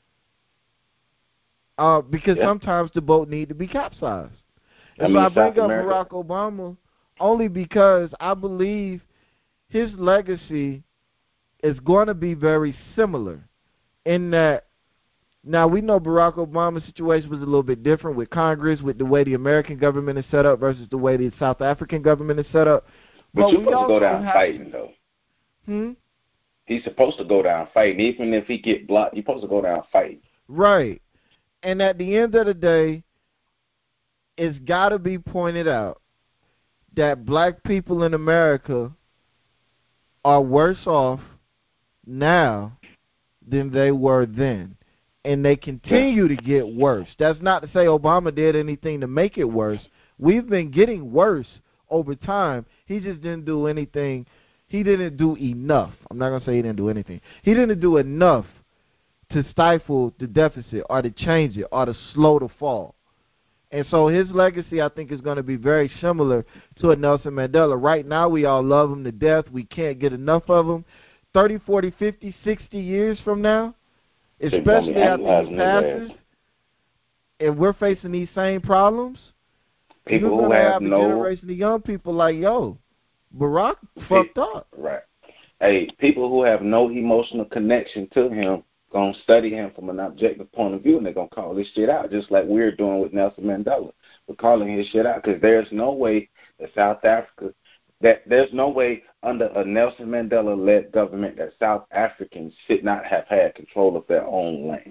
uh, because Yeah. sometimes the boat need to be capsized. I And mean, so I bring South up America- Barack Obama only because I believe his legacy is going to be very similar in that. Now, we know Barack Obama's situation was a little bit different with Congress, with the way the American government is set up versus the way the South African government is set up. But, But you're we supposed to go also down have fighting, to- though. Hmm? He's supposed to go down fighting. Even if he get blocked, he's supposed to go down fighting. Right. And at the end of the day, it's got to be pointed out that black people in America are worse off now than they were then. And they continue to get worse. That's not to say Obama did anything to make it worse. We've been getting worse over time. He just didn't do anything. He didn't do enough. I'm not going to say he didn't do anything. He didn't do enough to stifle the deficit or to change it or to slow the fall. And so his legacy, I think, is going to be very similar to a Nelson Mandela. Right now, we all love him to death. We can't get enough of him. thirty, forty, fifty, sixty years from now, especially after he passes, and we're facing these same problems, People you're who going to have have a no generation of young people like, yo, Barack fucked up. Right. Hey, people who have no emotional connection to him gonna study him from an objective point of view, and they're gonna call this shit out, just like we're doing with Nelson Mandela. We're calling his shit out because there's no way that South Africa, that there's no way under a Nelson Mandela-led government that South Africans should not have had control of their own land.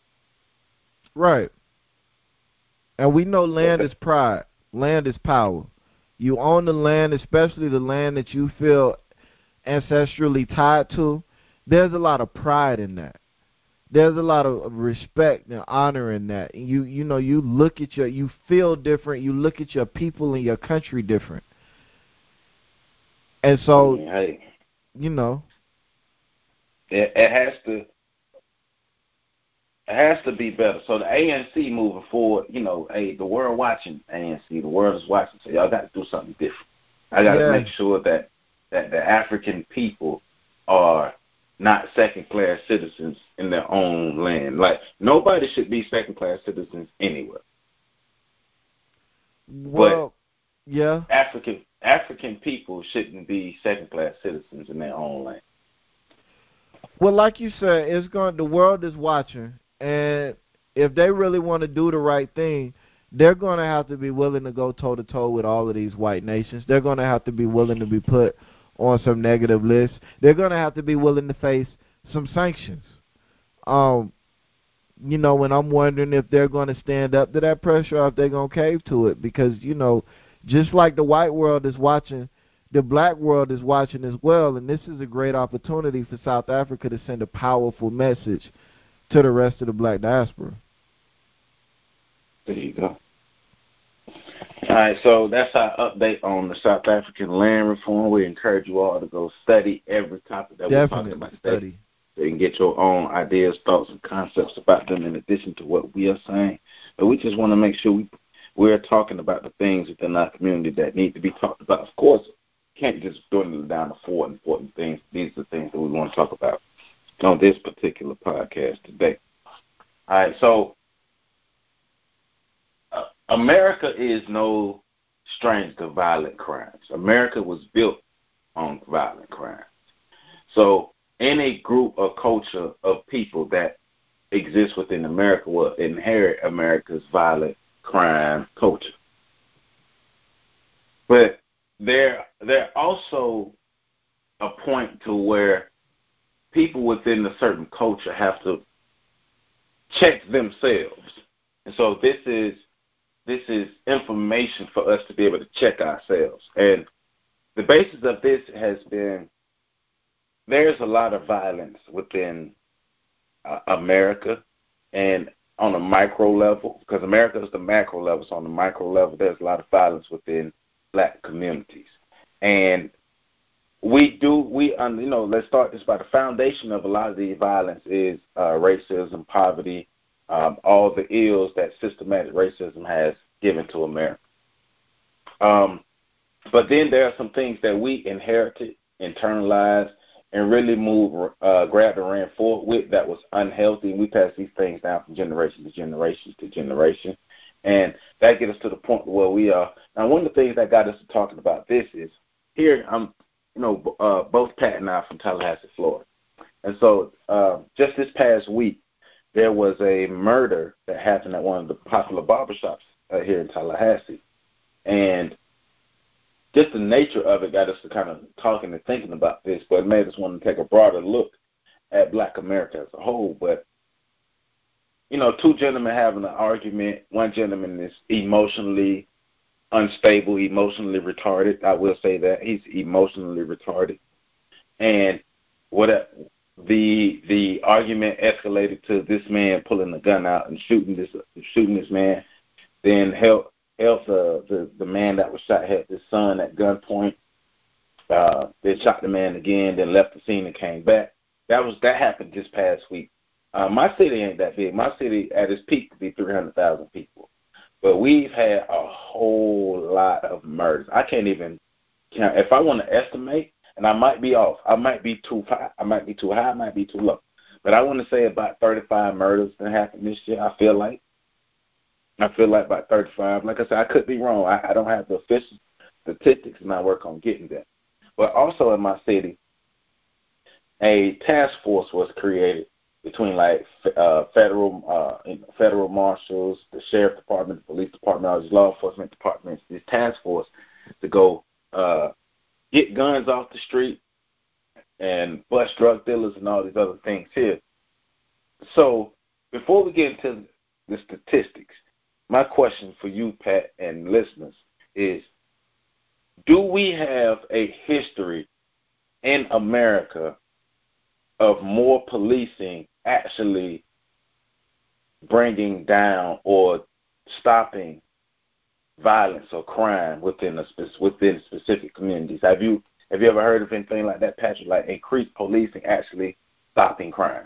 Right. And we know land is pride. Land is power. You own the land, especially the land that you feel ancestrally tied to. There's a lot of pride in that. There's a lot of respect and honor in that. You you know, you look at your, you feel different. You look at your people and your country different. And so, I mean, hey, you know, it, it has to. It has to be better. So the A N C moving forward, you know, hey, the world watching A N C, the world is watching. So y'all got to do something different. I got to Yeah. make sure that that the African people are not second-class citizens in their own land. Like, nobody should be second-class citizens anywhere. Well, but yeah. African African people shouldn't be second-class citizens in their own land. Well, like you said, it's going. The world is watching, and if they really want to do the right thing, they're going to have to be willing to go toe to toe with all of these white nations. They're going to have to be willing to be put on some negative lists. They're going to have to be willing to face some sanctions. Um, you know, and I'm wondering if they're going to stand up to that pressure or if they're going to cave to it, because, you know, just like the white world is watching, the black world is watching as well, and this is a great opportunity for South Africa to send a powerful message to the rest of the black diaspora. There you go. All right, so that's our update on the South African land reform. We encourage you all to go study every topic that Definitely we're talking about study. today. So you can get your own ideas, thoughts, and concepts about them in addition to what we are saying. But we just want to make sure we, we're talking about the things within our community that need to be talked about. Of course, can't just dwindle down to four important things. These are the things that we want to talk about on this particular podcast today. All right, so uh, America is no stranger to violent crimes. America was built on violent crimes. So any group or culture of people that exists within America will inherit America's violent crime culture. But There, there also a point to where people within a certain culture have to check themselves, and so this is this is information for us to be able to check ourselves. And the basis of this has been there's a lot of violence within uh, America, and on a micro level, because America is the macro level, so on the micro level, there's a lot of violence within black communities. And we do, we, um, you know, let's start this by the foundation of a lot of the violence is uh, racism, poverty, um, all the ills that systematic racism has given to America. Um, but then there are some things that we inherited, internalized, and really moved, uh, grabbed and ran forward with that was unhealthy. And we passed these things down from generation to generation to generation. And that gets us to the point where we are. Now, one of the things that got us to talking about this is here, I'm, you know, uh, both Pat and I are from Tallahassee, Florida. And so uh, just this past week, there was a murder that happened at one of the popular barbershops uh, here in Tallahassee. And just the nature of it got us to kind of talking and thinking about this, but it made us want to take a broader look at black America as a whole. But you know, two gentlemen having an argument. One gentleman is emotionally unstable, emotionally retarded. I will say that. He's emotionally retarded. And what the the argument escalated to this man pulling the gun out and shooting this shooting this man. Then help help the, the, the man that was shot had his son at gunpoint. Uh, they shot the man again, then left the scene and came back. That was that happened this past week. Uh, my city ain't that big. My city at its peak could be three hundred thousand people. But we've had a whole lot of murders. I can't even count. If I want to estimate, and I might be off, I might be too high, I might be too high, I might be too low. But I want to say about thirty-five murders that happened this year, I feel like. I feel like about thirty-five. Like I said, I could be wrong. I, I don't have the official statistics, and I work on getting that. But also in my city, a task force was created between like uh, federal uh, federal marshals, the sheriff department, the police department, all these law enforcement departments, this task force to go uh, get guns off the street and bust drug dealers and all these other things here. So before we get into the statistics, my question for you, Pat, and listeners is, do we have a history in America of more policing actually bringing down or stopping violence or crime within a within specific communities? Have you have you ever heard of anything like that, Patrick? Like increased policing actually stopping crime?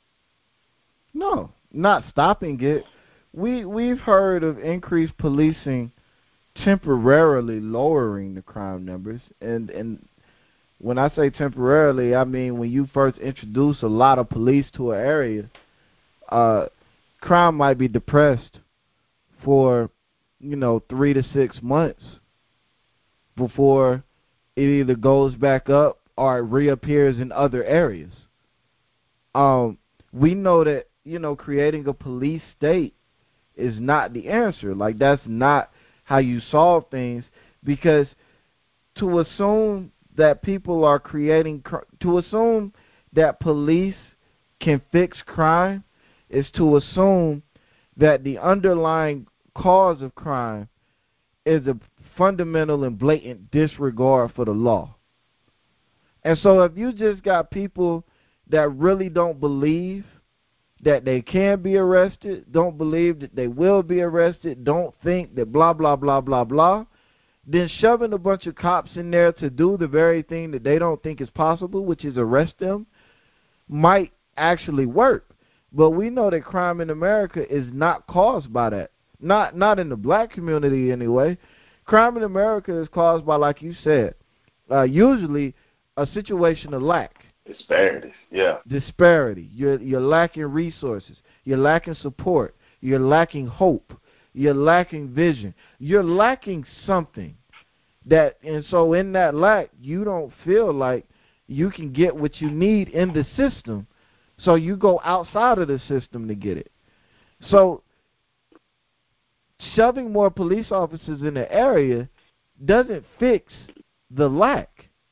No, not stopping it. We we've heard of increased policing temporarily lowering the crime numbers, and and when I say temporarily, I mean when you first introduce a lot of police to an area, uh, crime might be depressed for, you know, three to six months before it either goes back up or it reappears in other areas. Um, we know that, you know, creating a police state is not the answer. Like, that's not how you solve things, because to assume that people are creating, to assume that police can fix crime is to assume that the underlying cause of crime is a fundamental and blatant disregard for the law. And so if you just got people that really don't believe that they can be arrested, don't believe that they will be arrested, don't think that blah, blah, blah, blah, blah, then shoving a bunch of cops in there to do the very thing that they don't think is possible, which is arrest them, might actually work. But we know that crime in America is not caused by that. Not not in the black community anyway. Crime in America is caused by, like you said, uh, usually a situation of lack. Disparities, yeah. Disparity. You're you're lacking resources. You're lacking support. You're lacking hope. You're lacking vision. You're lacking something. That and so in that lack, you don't feel like you can get what you need in the system. So you go outside of the system to get it. So shoving more police officers in the area doesn't fix the lack.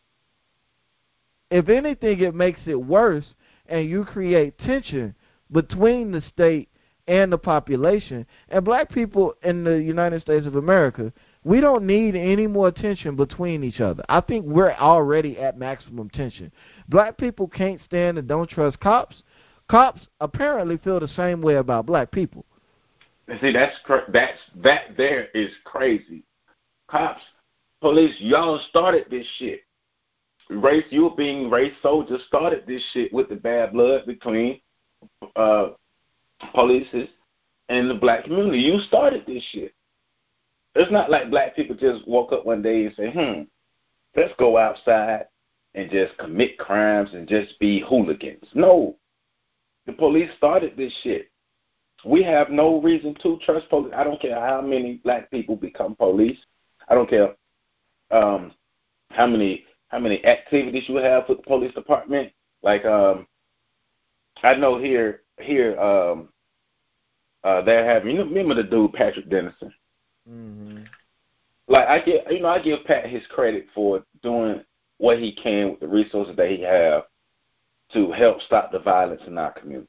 If anything, it makes it worse, and you create tension between the state and the population. And black people in the United States of America, we don't need any more tension between each other. I think we're already at maximum tension. Black people can't stand and don't trust cops. Cops apparently feel the same way about black people. And see, that's that's that there is crazy. Cops, police, y'all started this shit. Race, you being race soldiers, started this shit with the bad blood between uh, police and the black community. You started this shit. It's not like black people just woke up one day and say, hmm, let's go outside and just commit crimes and just be hooligans. No. The police started this shit. We have no reason to trust police. I don't care how many black people become police. I don't care um, how many how many activities you have with the police department. Like um, I know here here um, uh, they're having. You know, remember the dude Patrick Dennison? Mm-hmm. Like I give you know I give Pat his credit for doing what he can with the resources that he have to help stop the violence in our communities.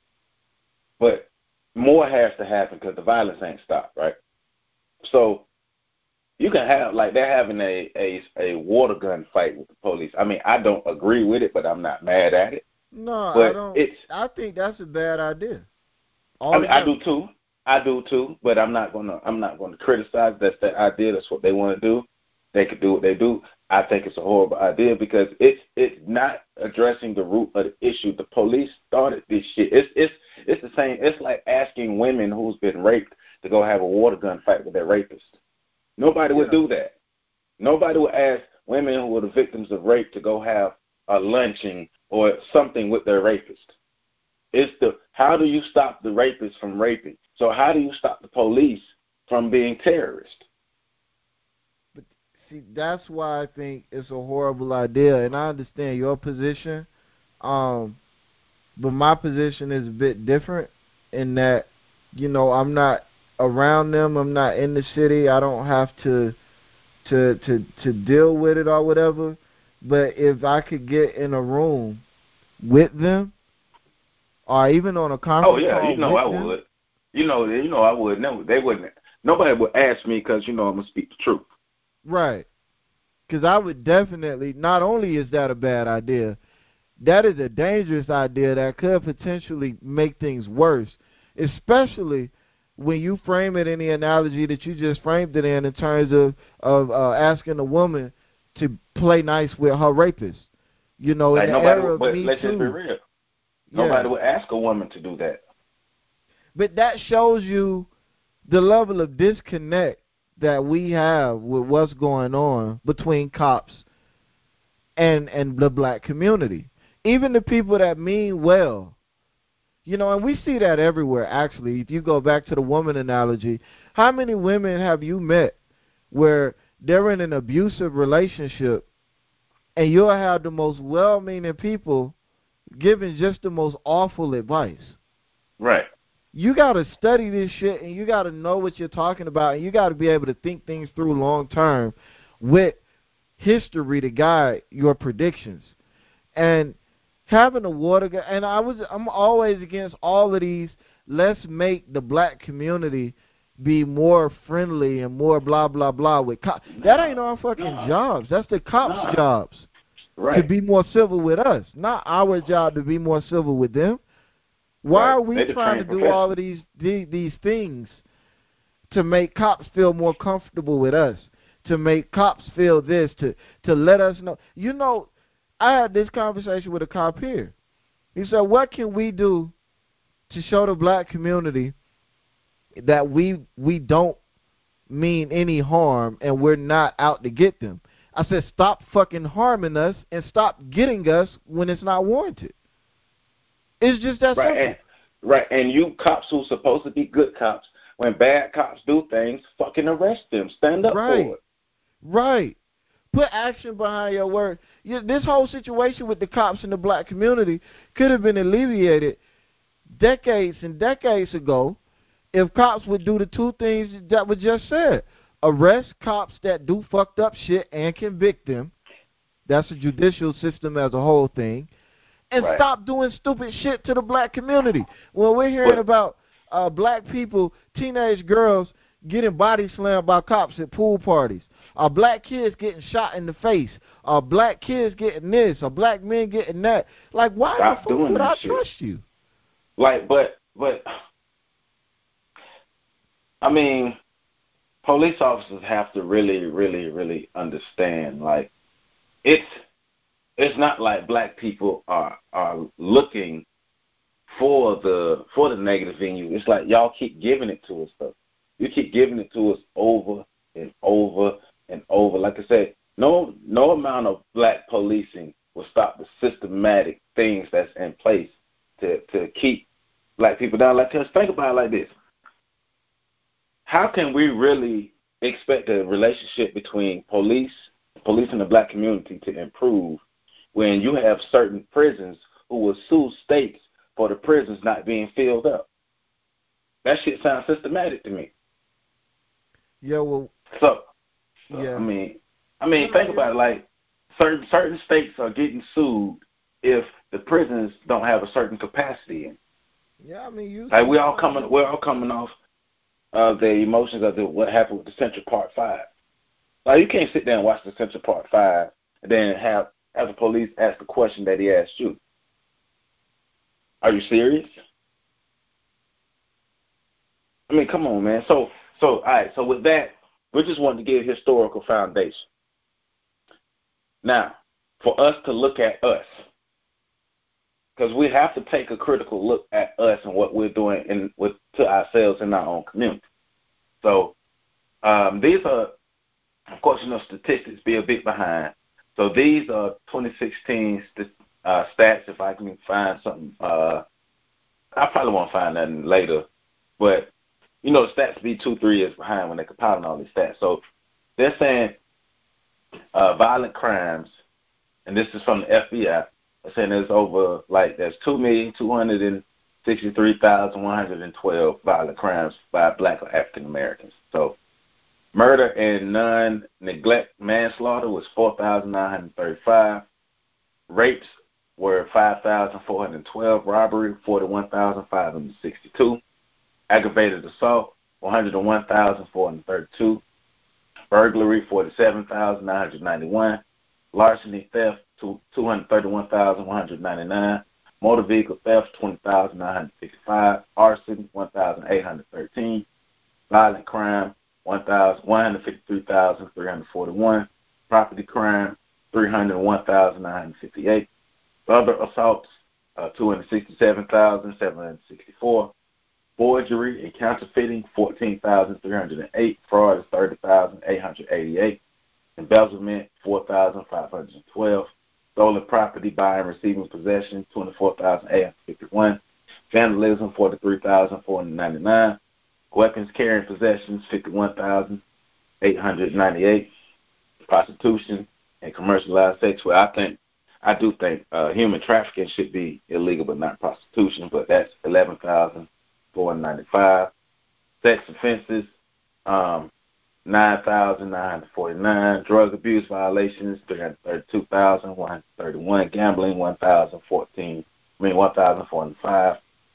But more has to happen because the violence ain't stopped, right? So you can have, like, they're having a, a, a water gun fight with the police. I mean, I don't agree with it, but I'm not mad at it. No, but I don't. It's, I think that's a bad idea. All I mean, I do too. I do too, but I'm not gonna. I'm not gonna criticize. That's their idea. That's what they want to do. They could do what they do. I think it's a horrible idea because it's it's not addressing the root of the issue. The police started this shit. It's it's it's the same. It's like asking women who's been raped to go have a water gun fight with their rapist. Nobody would Yeah. do that. Nobody would ask women who were the victims of rape to go have a lynching or something with their rapist. It's the how do you stop the rapist from raping? So how do you stop the police from being terrorists? But see, that's why I think it's a horrible idea, and I understand your position. Um, but my position is a bit different in that, you know, I'm not around them. I'm not in the city. I don't have to to to to deal with it or whatever. But if I could get in a room with them, or even on a conference Oh yeah, call you know with I them, would. You know, you know I would. No, they wouldn't. Nobody would ask me because you know I'm gonna speak the truth. right? Because I would definitely. Not only is that a bad idea, that is a dangerous idea that could potentially make things worse, especially when you frame it in the analogy that you just framed it in, in terms of of uh, asking a woman to play nice with her rapist. You know, Like in the nobody. era Would, of but Me let's Too. just be real. Yeah. Nobody would ask a woman to do that. But that shows you the level of disconnect that we have with what's going on between cops and and the black community. Even the people that mean well. You know, and we see that everywhere, actually. If you go back to the woman analogy, how many women have you met where they're in an abusive relationship and you'll have the most well-meaning people giving just the most awful advice? Right. You got to study this shit, and you got to know what you're talking about, and you got to be able to think things through long-term with history to guide your predictions. And having a water gun, and I was, I'm always against all of these, let's make the black community be more friendly and more blah, blah, blah with cops. That ain't our fucking no. jobs. That's the cops' no. jobs right. to be more civil with us, not our job to be more civil with them. Why right. are we They're trying to do all of these, these these things to make cops feel more comfortable with us, to make cops feel this, to, to let us know? You know, I had this conversation with a cop here. He said, what can we do to show the black community that we we don't mean any harm and we're not out to get them? I said, stop fucking harming us and stop getting us when it's not warranted. It's just that right. simple. And, right, and you cops who's supposed to be good cops, when bad cops do things, fucking arrest them. Stand up right. for it. Right. Put action behind your word. You, this whole situation with the cops in the black community could have been alleviated decades and decades ago if cops would do the two things that were just said. Arrest cops that do fucked up shit and convict them. That's the judicial system as a whole thing. And right. stop doing stupid shit to the black community. When we're hearing but, about uh, black people, teenage girls getting body slammed by cops at pool parties, or black kids getting shot in the face, or black kids getting this, or black men getting that. Like, why Stop the fuck doing would I that shit. trust you? Like, but, but, I mean, police officers have to really, really, really understand, like, it's, it's not like black people are are looking for the for the negative in you. It's like y'all keep giving it to us, though. You keep giving it to us over and over and over. Like I said, no no amount of black policing will stop the systematic things that's in place to to keep black people down. Like, just think about it like this: how can we really expect a relationship between police, police and the black community to improve when you have certain prisons who will sue states for the prisons not being filled up? That shit sounds systematic to me. Yeah, well, so, so yeah. I mean, I mean, think about it. Like, certain certain states are getting sued if the prisons don't have a certain capacity in. Yeah, I mean, you. Like, we all coming, we're all coming off of the emotions of the, what happened with the Central Park Five. Like, you can't sit there and watch the Central Park Five and then have have the police ask the question that he asked you. Are you serious? I mean, come on, man. So, so, all right. So with that, we just wanted to give historical foundation. Now, for us to look at us, because we have to take a critical look at us and what we're doing in with to ourselves in our own community. So, um, these are, of course, you know, statistics be a bit behind. So these are twenty sixteen st- uh, stats. If I can find something, uh, I probably won't find nothing later. But, you know, the stats be two, three years behind when they're compiling all these stats. So they're saying uh, violent crimes, and this is from the F B I, they're saying there's over, like, there's two million two hundred sixty-three thousand one hundred twelve violent crimes by black or African Americans. So murder and non-neglect manslaughter was four thousand nine hundred thirty-five. Rapes were five thousand four hundred twelve. Robbery, forty-one thousand five hundred sixty-two. Aggravated assault, one hundred one thousand four hundred thirty-two. Burglary, forty-seven thousand nine hundred ninety-one. Larceny, theft, two hundred thirty-one thousand one hundred ninety-nine. Motor vehicle theft, twenty thousand nine hundred sixty-five. Arson, one thousand eight hundred thirteen. Violent crime, one hundred fifty-three thousand three hundred forty-one. Property crime, three hundred one thousand nine hundred fifty-eight. Other assaults, uh, two hundred sixty-seven thousand seven hundred sixty-four. Forgery and counterfeiting, fourteen thousand three hundred eight. Fraud is thirty thousand eight hundred eighty-eight. Embezzlement, four thousand five hundred twelve. Stolen property, buying, receiving, possession, twenty-four thousand eight hundred fifty-one. Vandalism, forty-three thousand four hundred ninety-nine. Weapons carrying possessions, fifty-one thousand eight hundred ninety-eight. Prostitution and commercialized sex, well, I think, I do think uh, human trafficking should be illegal, but not prostitution, but that's eleven thousand four hundred ninety-five. Sex offenses, um, nine thousand nine hundred forty-nine. Drug abuse violations, three hundred thirty-two thousand one hundred thirty-one. Gambling, one thousand fourteen, I mean, one thousand four hundred five.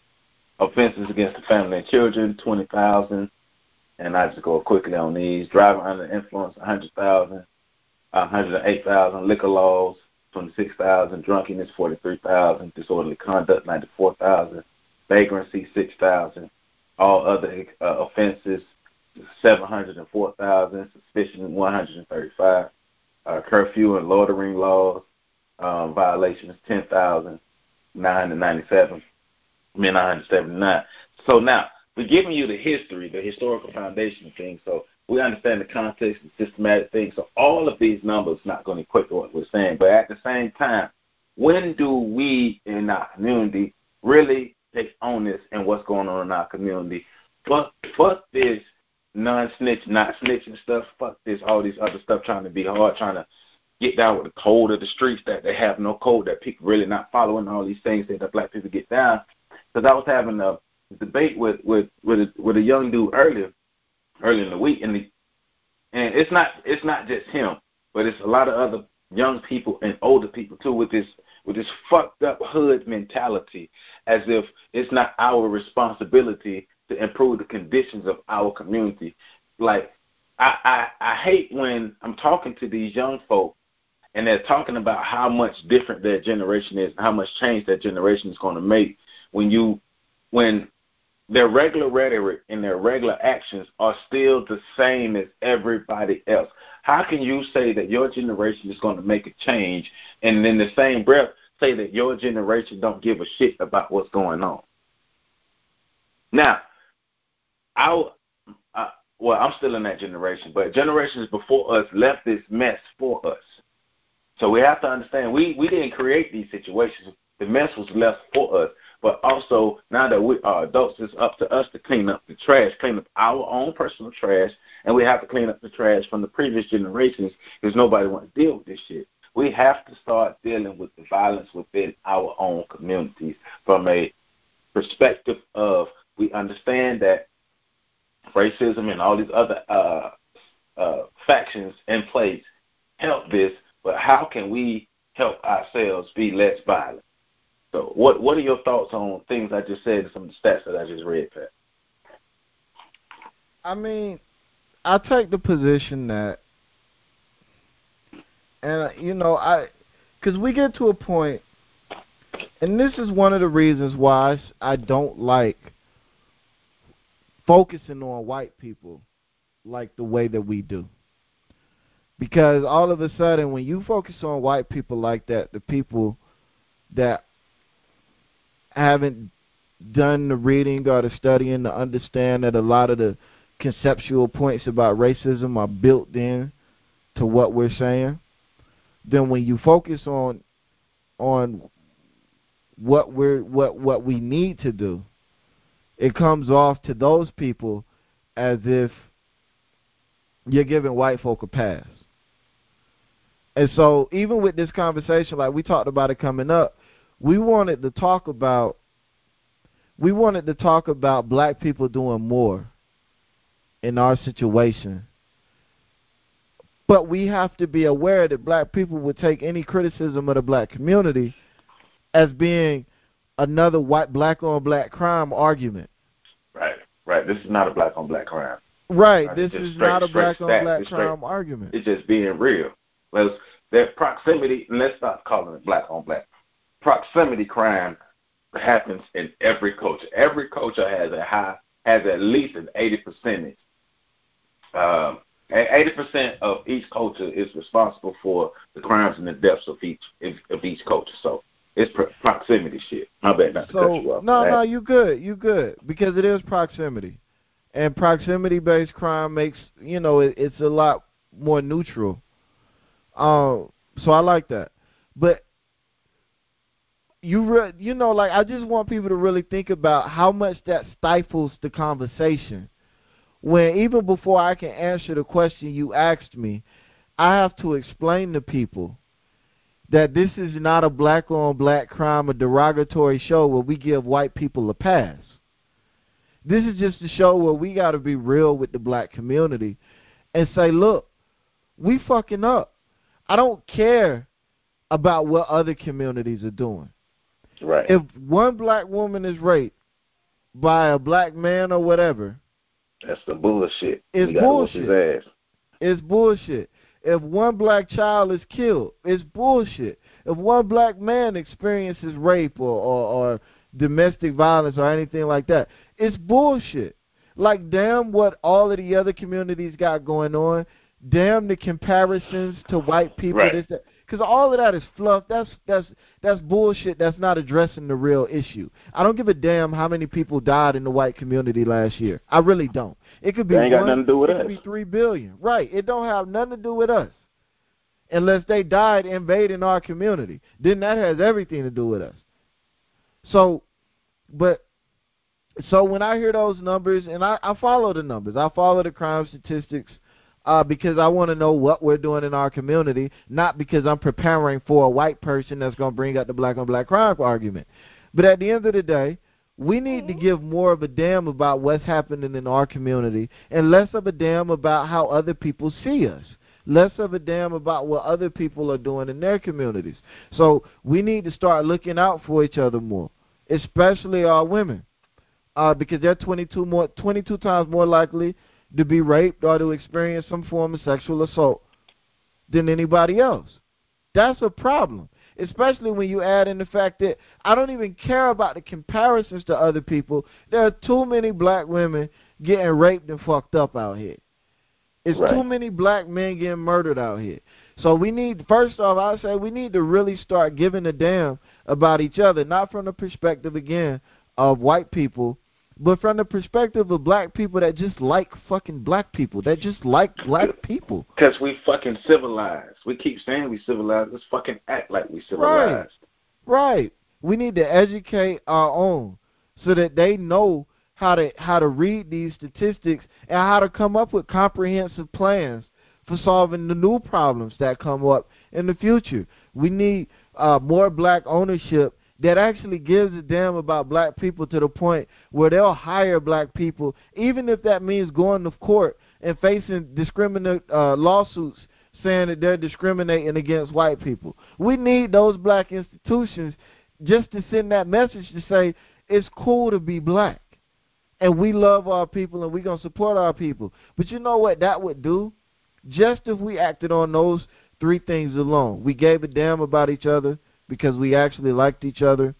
Offenses against the family and children, twenty thousand. And I just go quickly on these. Driving under influence, one hundred thousand. one hundred eight thousand. Liquor laws, twenty-six thousand. Drunkenness, forty-three thousand. Disorderly conduct, ninety-four thousand. Vagrancy, six thousand. All other uh, offenses, seven hundred four thousand. Suspicion, one hundred thirty-five. Uh, curfew and loitering laws, um, violations, ten thousand nine hundred ninety-seven. I mean, nine hundred seventy-nine. So now, we're giving you the history, the historical foundation of things. So we understand the context and systematic things. So all of these numbers not going to equate to what we're saying. But at the same time, when do we in our community really take onus in what's going on in our community? Fuck, fuck this non-snitch, not snitching stuff. Fuck this, all these other stuff trying to be hard, trying to get down with the code of the streets that they have no code, that people really not following all these things that the black people get down. Because I was having a debate with with with a, with a young dude earlier, earlier in the week, and the, and it's not it's not just him, but it's a lot of other young people and older people too, with this with this fucked up hood mentality, as if it's not our responsibility to improve the conditions of our community. Like I I, I hate when I'm talking to these young folk and they're talking about how much different their generation is, and how much change that generation is going to make. When you, when their regular rhetoric and their regular actions are still the same as everybody else, how can you say that your generation is going to make a change, and in the same breath say that your generation don't give a shit about what's going on? Now, I, I well, I'm still in that generation, but generations before us left this mess for us. So we have to understand we, we didn't create these situations. The mess was left for us. But also, now that we are adults, it's up to us to clean up the trash, clean up our own personal trash, and we have to clean up the trash from the previous generations because nobody wants to deal with this shit. We have to start dealing with the violence within our own communities from a perspective of we understand that racism and all these other uh, uh, factions in place help this, but how can we help ourselves be less violent? So what what are your thoughts on things I just said and some of the stats that I just read, Pat? I mean, I take the position that, and, you know, I, because we get to a point, and this is one of the reasons why I don't like focusing on white people like the way that we do. Because all of a sudden, when you focus on white people like that, the people that haven't done the reading or the studying to understand that a lot of the conceptual points about racism are built in to what we're saying, then when you focus on on what we're what what we need to do, it comes off to those people as if you're giving white folk a pass. And so even with this conversation, like we talked about it coming up, we wanted to talk about we wanted to talk about black people doing more in our situation. But we have to be aware that black people would take any criticism of the black community as being another white black on black crime argument. Right, right. This is not a black on black crime. Right, right. this is not a black on black crime argument. It's just being real. Let's, that proximity, let's stop calling it black on black. Proximity crime happens in every culture. Every culture has a high, has at least an eighty percentage. Um, eighty percent of each culture is responsible for the crimes and the deaths of each of each culture. So it's pro- proximity shit. My bad, not to so, cut you off. No, no, you good, you good, because it is proximity, and proximity-based crime makes you know it, it's a lot more neutral. Um, so I like that, but you re- you know, like, I just want people to really think about how much that stifles the conversation. When even before I can answer the question you asked me, I have to explain to people that this is not a black on black crime or derogatory show where we give white people a pass. This is just a show where we got to be real with the black community and say, look, we fucking up. I don't care about what other communities are doing. Right. If one black woman is raped by a black man or whatever, that's the bullshit. It's we gotta bullshit. whoop his ass. It's bullshit. If one black child is killed, it's bullshit. If one black man experiences rape or, or, or domestic violence or anything like that, it's bullshit. Like, damn what all of the other communities got going on. Damn the comparisons to white people. Right. Because all of that is fluff. That's that's that's bullshit. That's not addressing the real issue. I don't give a damn how many people died in the white community last year. I really don't. It could be they ain't one, got nothing to do with it us. could be three billion. Right. It don't have nothing to do with us. Unless they died invading our community. Then that has everything to do with us. So, but, so when I hear those numbers, and I, I follow the numbers, I follow the crime statistics, uh, because I want to know what we're doing in our community, not because I'm preparing for a white person that's going to bring up the black on black crime argument. But at the end of the day, we need to give more of a damn about what's happening in our community and less of a damn about how other people see us. Less of a damn about what other people are doing in their communities. So we need to start looking out for each other more, especially our women, uh, because they're twenty-two more, twenty-two times more likely to be raped or to experience some form of sexual assault than anybody else. That's a problem, especially when you add in the fact that I don't even care about the comparisons to other people. There are too many black women getting raped and fucked up out here. It's right. too many black men getting murdered out here. So we need, first off, I say we need to really start giving a damn about each other, not from the perspective, again, of white people, but from the perspective of black people that just like fucking black people, that just like black people. Because we fucking civilized. We keep saying we civilized. Let's fucking act like we civilized. Right. Right. We need to educate our own so that they know how to how to read these statistics and how to come up with comprehensive plans for solving the new problems that come up in the future. We need uh, more black ownership that actually gives a damn about black people to the point where they'll hire black people, even if that means going to court and facing discriminate uh, lawsuits saying that they're discriminating against white people. We need those black institutions just to send that message to say it's cool to be black. And we love our people and we're going to support our people. But you know what that would do? Just if we acted on those three things alone. We gave a damn about each other because we actually liked each other.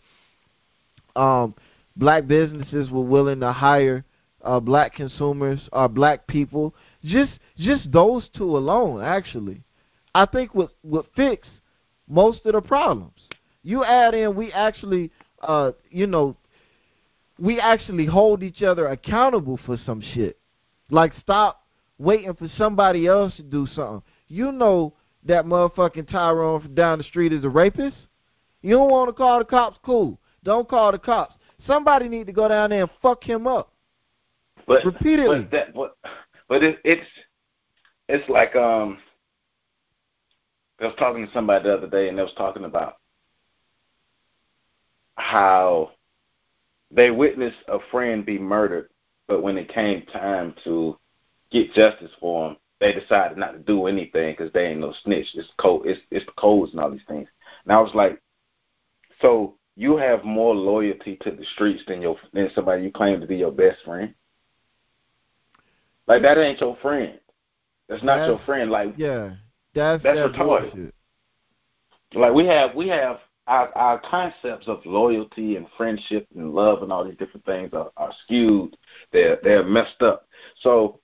Um, black businesses were willing to hire uh, black consumers or black people. Just just those two alone, actually, I think would, would fix most of the problems. You add in we actually, uh, you know, we actually hold each other accountable for some shit. Like, stop waiting for somebody else to do something. You know that motherfucking Tyrone from down the street is a rapist. You don't want to call the cops? Cool. Don't call the cops. Somebody need to go down there and fuck him up. But, repeatedly. But, that, but, but it, it's it's like um, I was talking to somebody the other day, and they was talking about how they witnessed a friend be murdered, but when it came time to get justice for him, they decided not to do anything because they ain't no snitch. It's code. It's it's the codes and all these things. And I was like, so you have more loyalty to the streets than your than somebody you claim to be your best friend. Like, that ain't your friend. That's not that's, your friend. Like, yeah, that's that's that retarded. bullshit. Like, we have we have our our concepts of loyalty and friendship and love and all these different things are, are skewed. They're they're messed up. So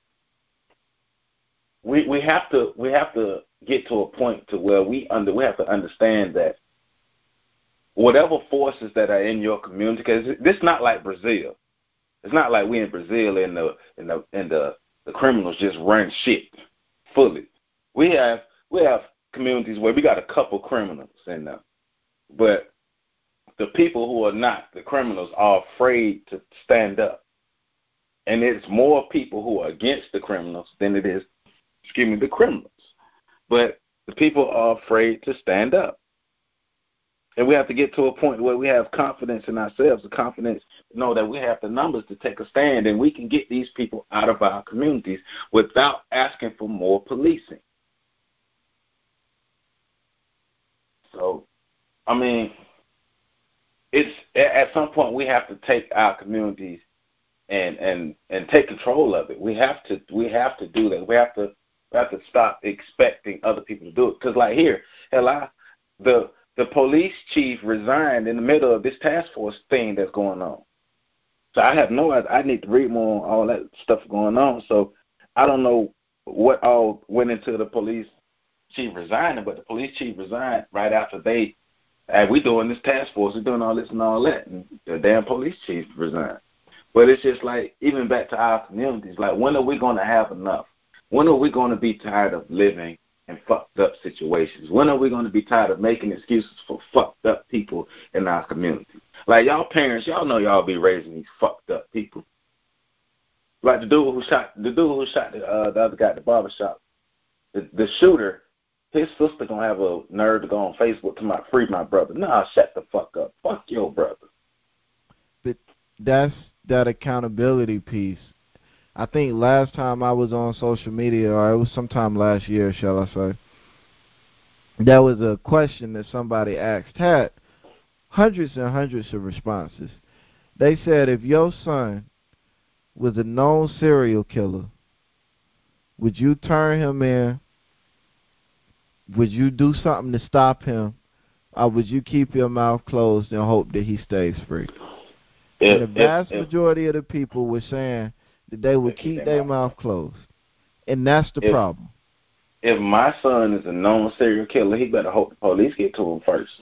we we have to we have to get to a point to where we under we have to understand that whatever forces that are in your community, because this is not like Brazil. It's not like we in Brazil and the and the and the, the criminals just run shit fully. We have we have communities where we got a couple criminals in there, but the people who are not the criminals are afraid to stand up. And it's more people who are against the criminals than it is, excuse me, the criminals. But the people are afraid to stand up. And we have to get to a point where we have confidence in ourselves, the confidence to know that we have the numbers to take a stand, and we can get these people out of our communities without asking for more policing. So, I mean, it's at some point we have to take our communities and and and take control of it. We have to we have to do that. We have to we have to stop expecting other people to do it. Because like here, hell, I, the the police chief resigned in the middle of this task force thing that's going on. So I have no I need to read more on all that stuff going on. So I don't know what all went into the police chief resigning, but the police chief resigned right after they, hey, we doing this task force, we doing all this and all that, and the damn police chief resigned. But it's just like, even back to our communities, like, when are we going to have enough? When are we going to be tired of living in fucked up situations? When are we going to be tired of making excuses for fucked up people in our community? Like, y'all parents, y'all know y'all be raising these fucked up people. Like the dude who shot the dude who shot the, uh, the other guy at the barbershop, the, the shooter, his sister gonna have a nerve to go on Facebook to my free my brother. Nah, shut the fuck up. Fuck your brother. But that's that accountability piece. I think last time I was on social media, or it was sometime last year, shall I say, there was a question that somebody asked, had hundreds and hundreds of responses. They said, if your son was a known serial killer, would you turn him in? Would you do something to stop him? Or would you keep your mouth closed and hope that he stays free? If, and the vast if, if, majority of the people were saying that they would keep their mouth closed. And that's the if, problem. If my son is a known serial killer, he better hope the police get to him first.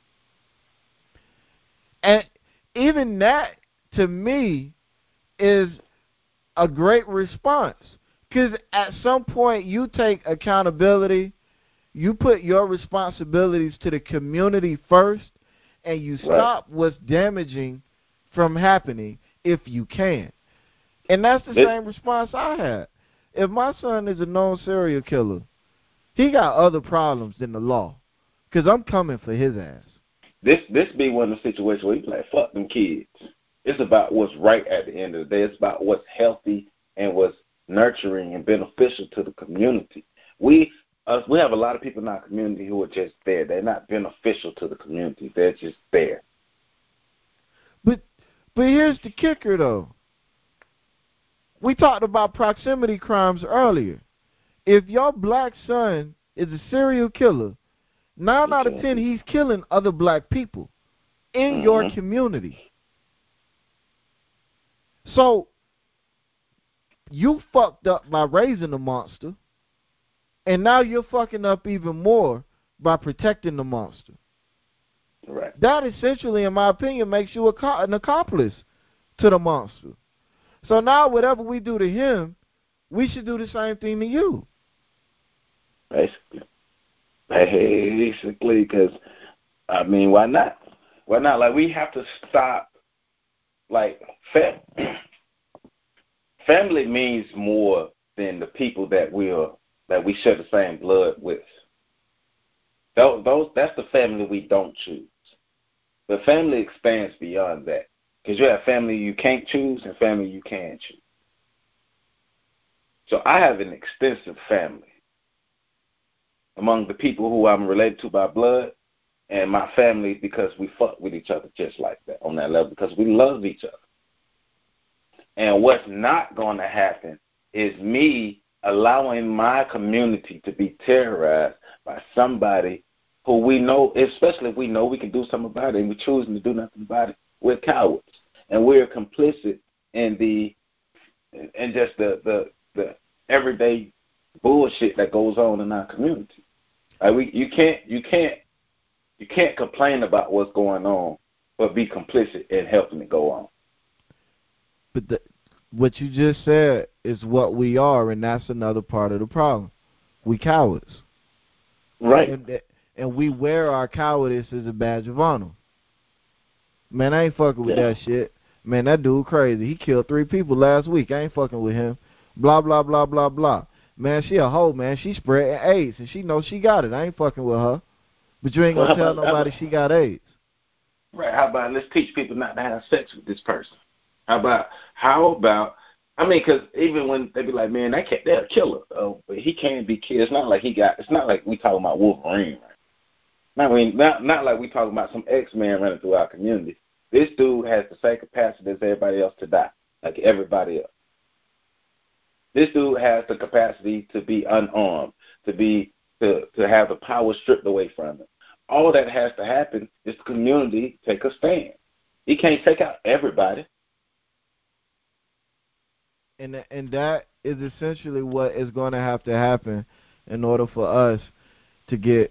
And even that, to me, is a great response. Because at some point, you take accountability, you put your responsibilities to the community first, and you stop right. what's damaging from happening if you can. And that's the this, same response I had. If my son is a known serial killer, he got other problems than the law, because I'm coming for his ass. This this be one of the situations where you be like, fuck them kids. It's about what's right at the end of the day. It's about what's healthy and what's nurturing and beneficial to the community. We uh, we have a lot of people in our community who are just there. They're not beneficial to the community. They're just there. But but here's the kicker, though. We talked about proximity crimes earlier. If your black son is a serial killer, nine out of ten he's killing other black people in mm-hmm. your community. So you fucked up by raising the monster, and now you're fucking up even more by protecting the monster. Right. That essentially, in my opinion, makes you a, an accomplice to the monster. So now whatever we do to him, we should do the same thing to you. Basically. Basically, because, I mean, why not? Why not? Like, we have to stop, like, fam- family means more than the people that we are, that we share the same blood with. Those, those, that's the family we don't choose. But family expands beyond that. Because you have family you can't choose and family you can choose. So I have an extensive family among the people who I'm related to by blood, and my family because we fuck with each other just like that on that level, because we love each other. And what's not going to happen is me allowing my community to be terrorized by somebody who we know, especially if we know we can do something about it and we're choosing to do nothing about it. We're cowards, and we're complicit in the in just the, the, the everyday bullshit that goes on in our community. Like we, you can't, you can't, you can't complain about what's going on, but be complicit in helping it go on. But the, what you just said is what we are, and that's another part of the problem. We cowards, right? And, and we wear our cowardice as a badge of honor. Man, I ain't fucking with Yeah. that shit. Man, that dude crazy. He killed three people last week. I ain't fucking with him. Blah, blah, blah, blah, blah. Man, she a hoe, man. She spreading AIDS, and she knows she got it. I ain't fucking with her. But you ain't Well, gonna how tell about, how nobody about, she got AIDS. right? How about let's teach people not to have sex with this person? How about how about? I mean, because even when they be like, man, that cat, they're a killer. Oh, but he can't be killed. It's not like he got. It's not like we talking about Wolverine, right? Not, I mean, not not like we talking about some X-Man running through our community. This dude has the same capacity as everybody else to die, like everybody else. This dude has the capacity to be unarmed, to be to to have the power stripped away from him. All that has to happen is the community take a stand. He can't take out everybody. And and that is essentially what is going to have to happen in order for us to get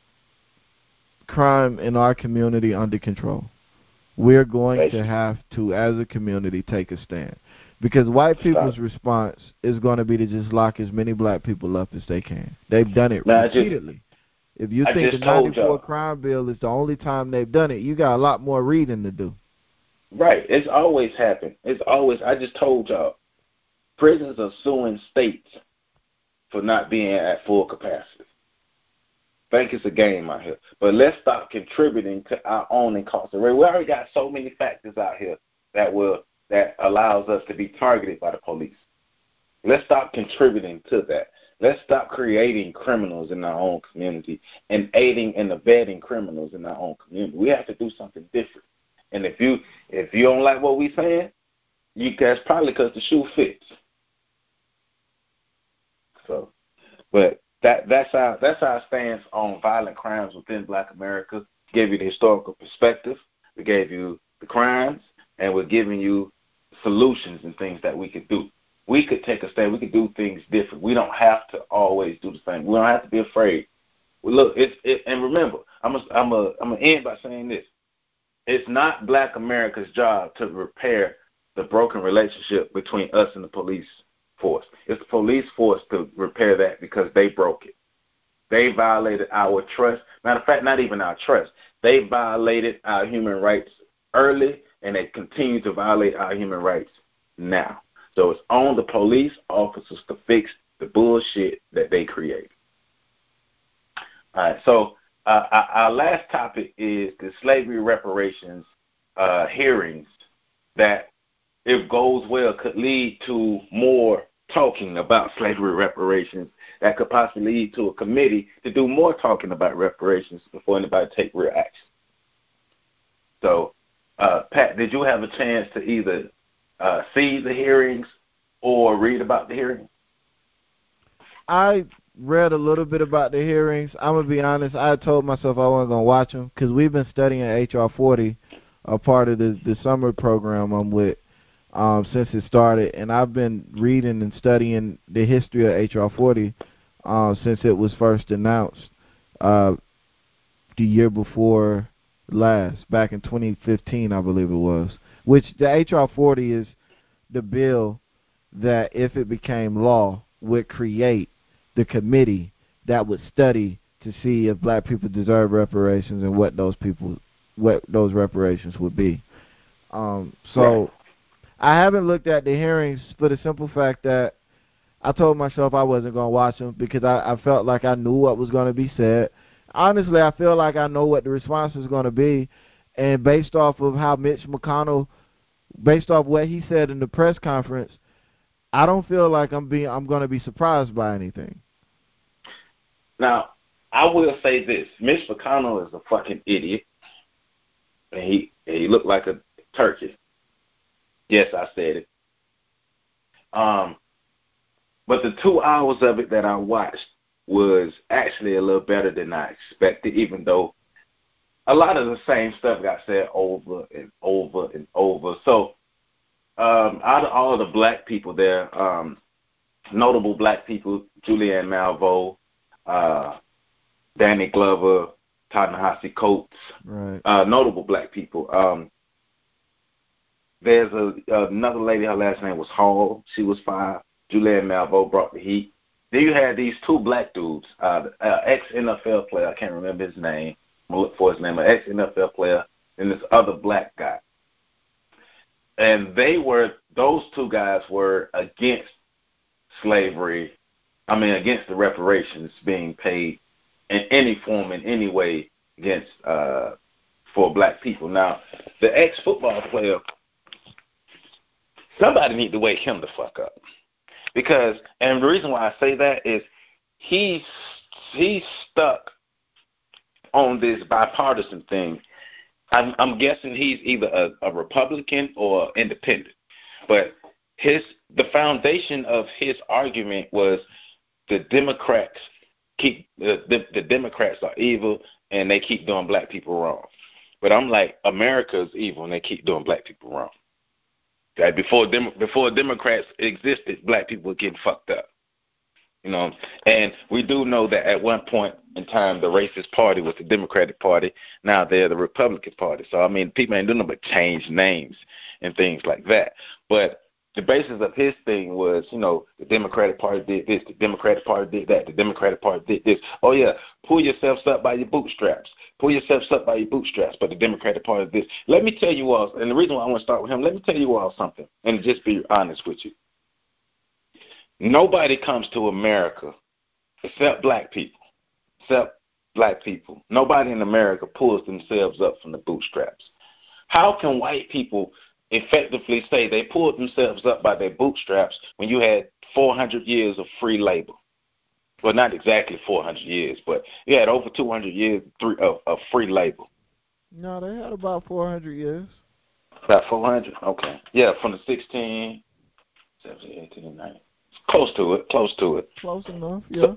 crime in our community under control. We're going Basically. to have to, as a community, take a stand. Because white people's Stop. response is going to be to just lock as many black people up as they can. They've done it Now, I just- repeatedly. If you I think the just told ninety-four y'all. crime bill is the only time they've done it, you got a lot more reading to do. Right. It's always happened. It's always, I just told y'all, prisons are suing states for not being at full capacity. Think it's a game out here. But let's stop contributing to our own incarceration. We already got so many factors out here that will that allows us to be targeted by the police. Let's stop contributing to that. Let's stop creating criminals in our own community and aiding and abetting criminals in our own community. We have to do something different. And if you if you don't like what we're saying, you that's probably because the shoe fits. So, but that that's our that's our stance on violent crimes within Black America. We gave you the historical perspective. We gave you the crimes, and we're giving you solutions and things that we could do. We could take a stand. We could do things different. We don't have to always do the same. We don't have to be afraid. Well, look, it's it, and remember, I'm a, I'm a, I'm gonna end by saying this: it's not Black America's job to repair the broken relationship between us and the police force. It's the police force to repair that because they broke it. They violated our trust. Matter of fact, not even our trust. They violated our human rights early, and they continue to violate our human rights now. So it's on the police officers to fix the bullshit that they create. All right, so uh, our, our last topic is the slavery reparations uh, hearings that, if goes well, could lead to more talking about slavery reparations that could possibly lead to a committee to do more talking about reparations before anybody take real action. So, uh, Pat, did you have a chance to either uh, see the hearings or read about the hearings? I read a little bit about the hearings. I'm going to be honest, I told myself I wasn't going to watch them because we've been studying H R forty, a part of the, the summer program I'm with, um, since it started. And I've been reading and studying the history of H R forty uh, since it was first announced uh, the year before last, back in twenty fifteen, I believe it was, which the H R forty is the bill that, if it became law, would create the committee that would study to see if black people deserve reparations and what those people, what those reparations would be. Um, so Right. I haven't looked at the hearings for the simple fact that I told myself I wasn't going to watch them because I, I felt like I knew what was going to be said. Honestly, I feel like I know what the response is going to be, and based off of how Mitch McConnell, based off what he said in the press conference, I don't feel like I'm being I'm going to be surprised by anything. Now, I will say this: Mitch McConnell is a fucking idiot, and he he looked like a turkey. Yes, I said it. Um, but the two hours of it that I watched was actually a little better than I expected, even though a lot of the same stuff got said over and over and over. So, um, out of all the black people there, um, notable black people, Julianne Malveaux, uh, Danny Glover, Ta-Nehisi Coates, Right. uh, notable black people. Um, there's a, another lady, her last name was Hall. She was five. Julianne Malveaux brought the heat. Then you had these two black dudes, uh, uh, ex-N F L player, I can't remember his name. I'm going to look for his name, an ex-N F L player, and this other black guy. And they were, those two guys were against slavery, I mean, against the reparations being paid in any form, in any way, against, uh, for black people. Now, the ex-football player, somebody need to wake him the fuck up. Because, and the reason why I say that is he's, he's stuck on this bipartisan thing. I'm, I'm guessing he's either a, a Republican or independent. But his the foundation of his argument was the Democrats keep the, the, the Democrats are evil and they keep doing black people wrong. But I'm like, America's evil and they keep doing black people wrong. Okay? Before Dem- before Democrats existed, black people were getting fucked up. You know, and we do know that at one point in time, the racist party was the Democratic Party. Now they're the Republican Party. So, I mean, people ain't doing nothing but change names and things like that. But the basis of his thing was, you know, the Democratic Party did this, the Democratic Party did that, the Democratic Party did this. Oh, yeah, pull yourselves up by your bootstraps. Pull yourselves up by your bootstraps, but the Democratic Party did this. Let me tell you all, and the reason why I want to start with him, let me tell you all something, and just be honest with you. Nobody comes to America except black people, except black people. Nobody in America pulls themselves up from the bootstraps. How can white people effectively say they pulled themselves up by their bootstraps when you had four hundred years of free labor? Well, not exactly four hundred years, but you had over two hundred years of, of free labor. No, they had about four hundred years. About four hundred? Okay. Yeah, from the sixteen, seventeen, eighteen, nineteen. Close to it, close to it. Close enough, yeah.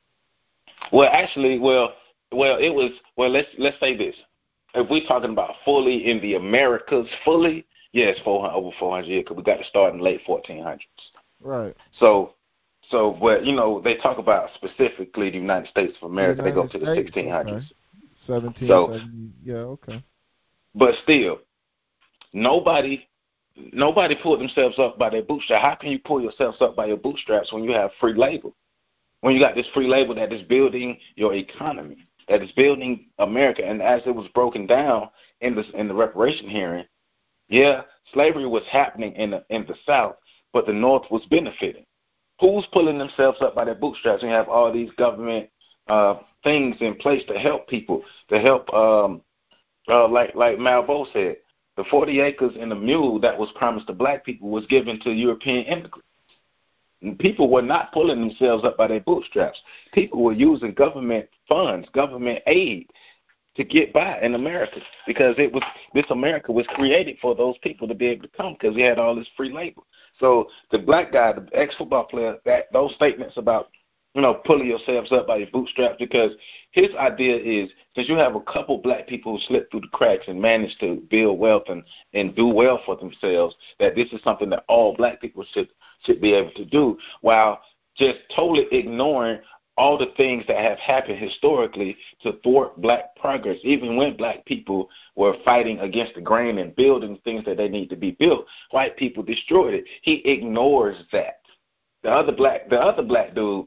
Well, actually, well, well, it was, well, let's let's say this. If we're talking about fully in the Americas, fully, yes, four hundred, over four hundred years, because we got to start in the late fourteen hundreds. Right. So, so, but, you know, they talk about specifically the United States of America. United they go to the States, sixteen hundreds. Okay. seventeen, so, seventy, yeah, okay. But still, nobody... Nobody pulled themselves up by their bootstraps. How can you pull yourselves up by your bootstraps when you have free labor? When you got this free labor that is building your economy, that is building America. And as it was broken down in the in the reparation hearing, yeah, slavery was happening in the in the South, but the North was benefiting. Who's pulling themselves up by their bootstraps? And you have all these government uh, things in place to help people, to help, um, uh, like like Malvo said. The forty acres and the mule that was promised to black people was given to European immigrants. And people were not pulling themselves up by their bootstraps. People were using government funds, government aid to get by in America because it was this America was created for those people to be able to come because we had all this free labor. So the black guy, the ex-football player, that those statements about, you know, pulling yourselves up by your bootstraps, because his idea is, since you have a couple black people who slip through the cracks and manage to build wealth and, and do well for themselves, that this is something that all black people should should be able to do, while just totally ignoring all the things that have happened historically to thwart black progress, even when black people were fighting against the grain and building things that they need to be built. White people destroyed it. He ignores that. The other black, the other black dude,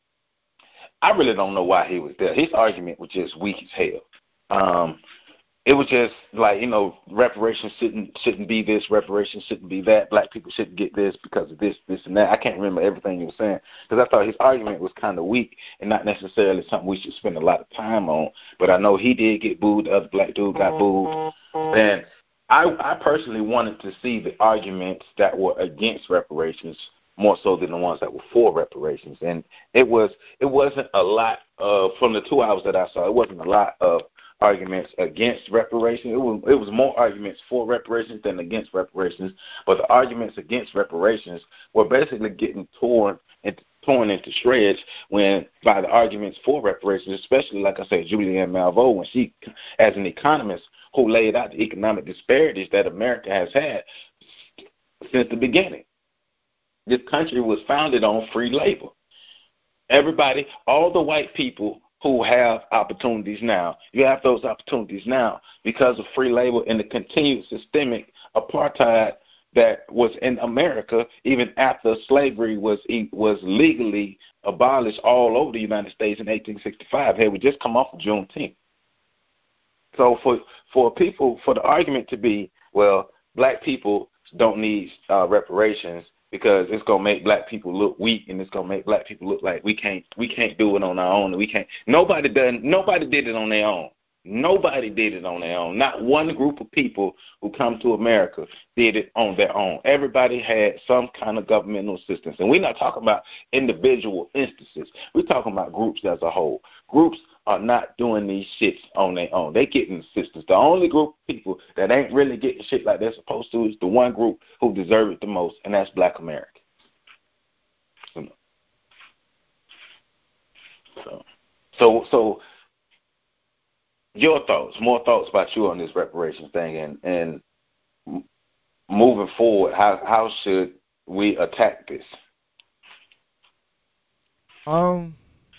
I really don't know why he was there. His argument was just weak as hell. Um, it was just like, you know, reparations shouldn't shouldn't be this, reparations shouldn't be that, black people shouldn't get this because of this, this, and that. I can't remember everything he was saying because I thought his argument was kind of weak and not necessarily something we should spend a lot of time on. But I know he did get booed. The other black dude got booed. And I, I personally wanted to see the arguments that were against reparations more so than the ones that were for reparations. And it was it wasn't a lot of, from the two hours that I saw, it wasn't a lot of arguments against reparations. It was it was more arguments for reparations than against reparations. But the arguments against reparations were basically getting torn and torn into shreds when by the arguments for reparations, especially like I said, Julianne Malveaux, when she, as an economist who laid out the economic disparities that America has had since the beginning. This country was founded on free labor. Everybody, all the white people who have opportunities now, you have those opportunities now because of free labor and the continued systemic apartheid that was in America even after slavery was was legally abolished all over the United States in eighteen sixty-five. Hey, we just come off of Juneteenth. So for for people, for the argument to be, well, black people don't need uh, reparations because it's gonna make black people look weak, and it's gonna make black people look like we can't we can't do it on our own, and we can't. Nobody done. Nobody did it on their own. Nobody did it on their own. Not one group of people who come to America did it on their own. Everybody had some kind of governmental assistance. And we're not talking about individual instances. We're talking about groups as a whole. Groups are not doing these shits on their own. They getting assistance. The only group of people that ain't really getting shit like they're supposed to is the one group who deserve it the most, and that's black Americans. So, so, so your thoughts, more thoughts about you on this reparations thing, and, and moving forward, how how should we attack this? Um,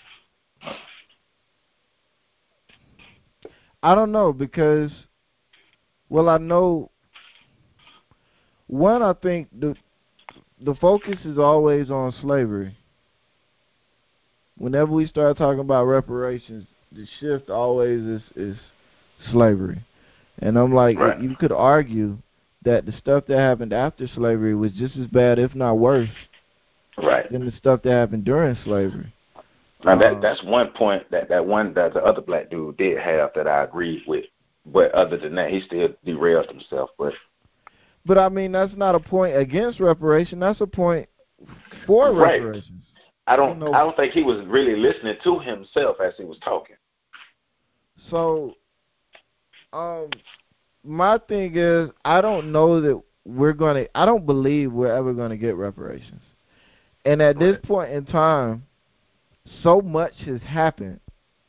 I don't know because, well, I know. One, I think the the focus is always on slavery. Whenever we start talking about reparations, the shift always is, is slavery. And I'm like, right. You could argue that the stuff that happened after slavery was just as bad, if not worse, right. than the stuff that happened during slavery. Now, that um, that's one point that, that one that the other black dude did have that I agreed with. But other than that, he still derailed himself. But But, I mean, that's not a point against reparation. That's a point for right. reparations. I don't You know, I don't think he was really listening to himself as he was talking. So, um, my thing is, I don't know that we're going to, I don't believe we're ever going to get reparations. And at this Right. point in time, so much has happened.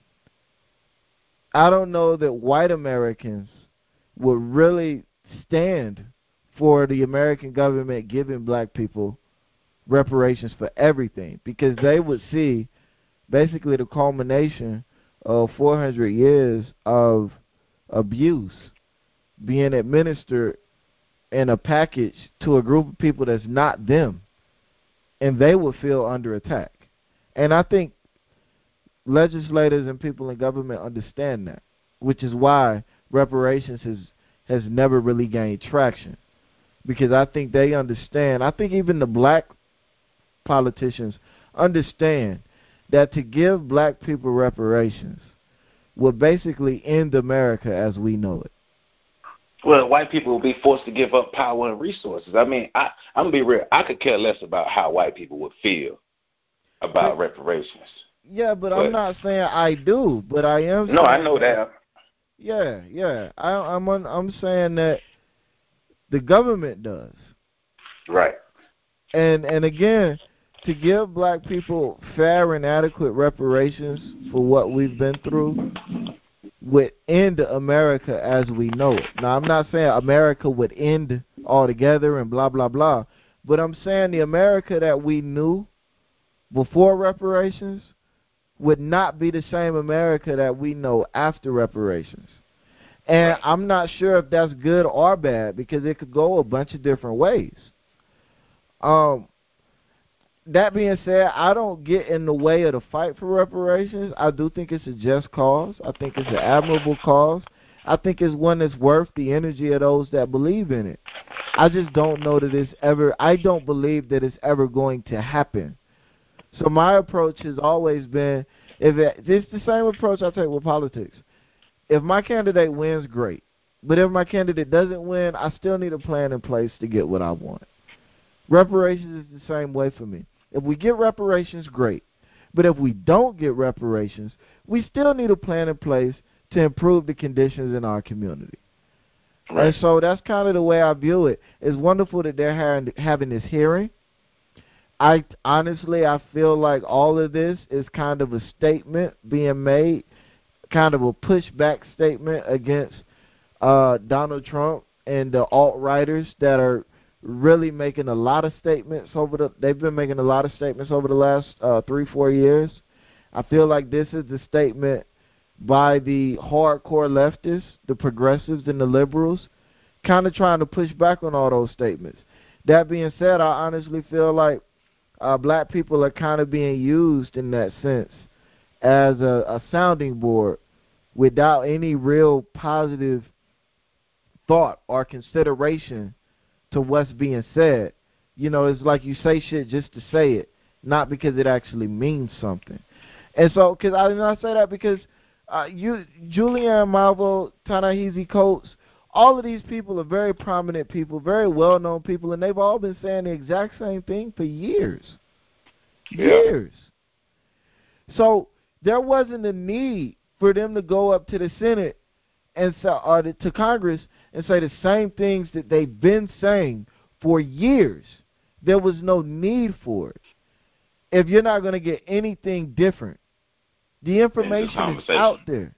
I don't know that white Americans would really stand for the American government giving black people reparations for everything, because they would see basically the culmination of four hundred years of abuse being administered in a package to a group of people that's not them, and they would feel under attack. And I think legislators and people in government understand that, which is why reparations has has never really gained traction, because I think they understand. I think even the black politicians understand that to give black people reparations would basically end America as we know it. Well, white people will be forced to give up power and resources. I mean, I, I'm going to be real. I could care less about how white people would feel about but, reparations. Yeah, but, but I'm not saying I do, but I am saying No, I know that. that. Yeah, yeah. I, I'm on, I'm saying that the government does. Right. And and again, to give black people fair and adequate reparations for what we've been through would end America as we know it. Now, I'm not saying America would end altogether and blah, blah, blah, but I'm saying the America that we knew before reparations would not be the same America that we know after reparations. And right. I'm not sure if that's good or bad, because it could go a bunch of different ways. Um, that being said, I don't get in the way of the fight for reparations. I do think it's a just cause. I think it's an admirable cause. I think it's one that's worth the energy of those that believe in it. I just don't know that it's ever, I don't believe that it's ever going to happen. So my approach has always been, if it, it's the same approach I take with politics. If my candidate wins, great. But if my candidate doesn't win, I still need a plan in place to get what I want. Reparations is the same way for me. If we get reparations, great. But if we don't get reparations, we still need a plan in place to improve the conditions in our community. Right. And so that's kind of the way I view it. It's wonderful that they're having, having this hearing. I honestly, I feel like all of this is kind of a statement being made, kind of a pushback statement against uh, Donald Trump and the alt-righters that are really making a lot of statements over the, they've been making a lot of statements over the last uh, three, four years. I feel like this is the statement by the hardcore leftists, the progressives and the liberals, kind of trying to push back on all those statements. That being said, I honestly feel like uh, black people are kind of being used in that sense as a, a sounding board without any real positive thought or consideration to what's being said. You know, it's like you say shit just to say it, not because it actually means something. And so, because I did not say that because uh, you, Julianne Malvo, Ta-Nehisi Coates, all of these people are very prominent people, very well-known people, and they've all been saying the exact same thing for years. Yeah. Years. So there wasn't a need for them to go up to the Senate and so, or to Congress and say the same things that they've been saying for years. There was no need for it. If you're not going to get anything different, the information is out there.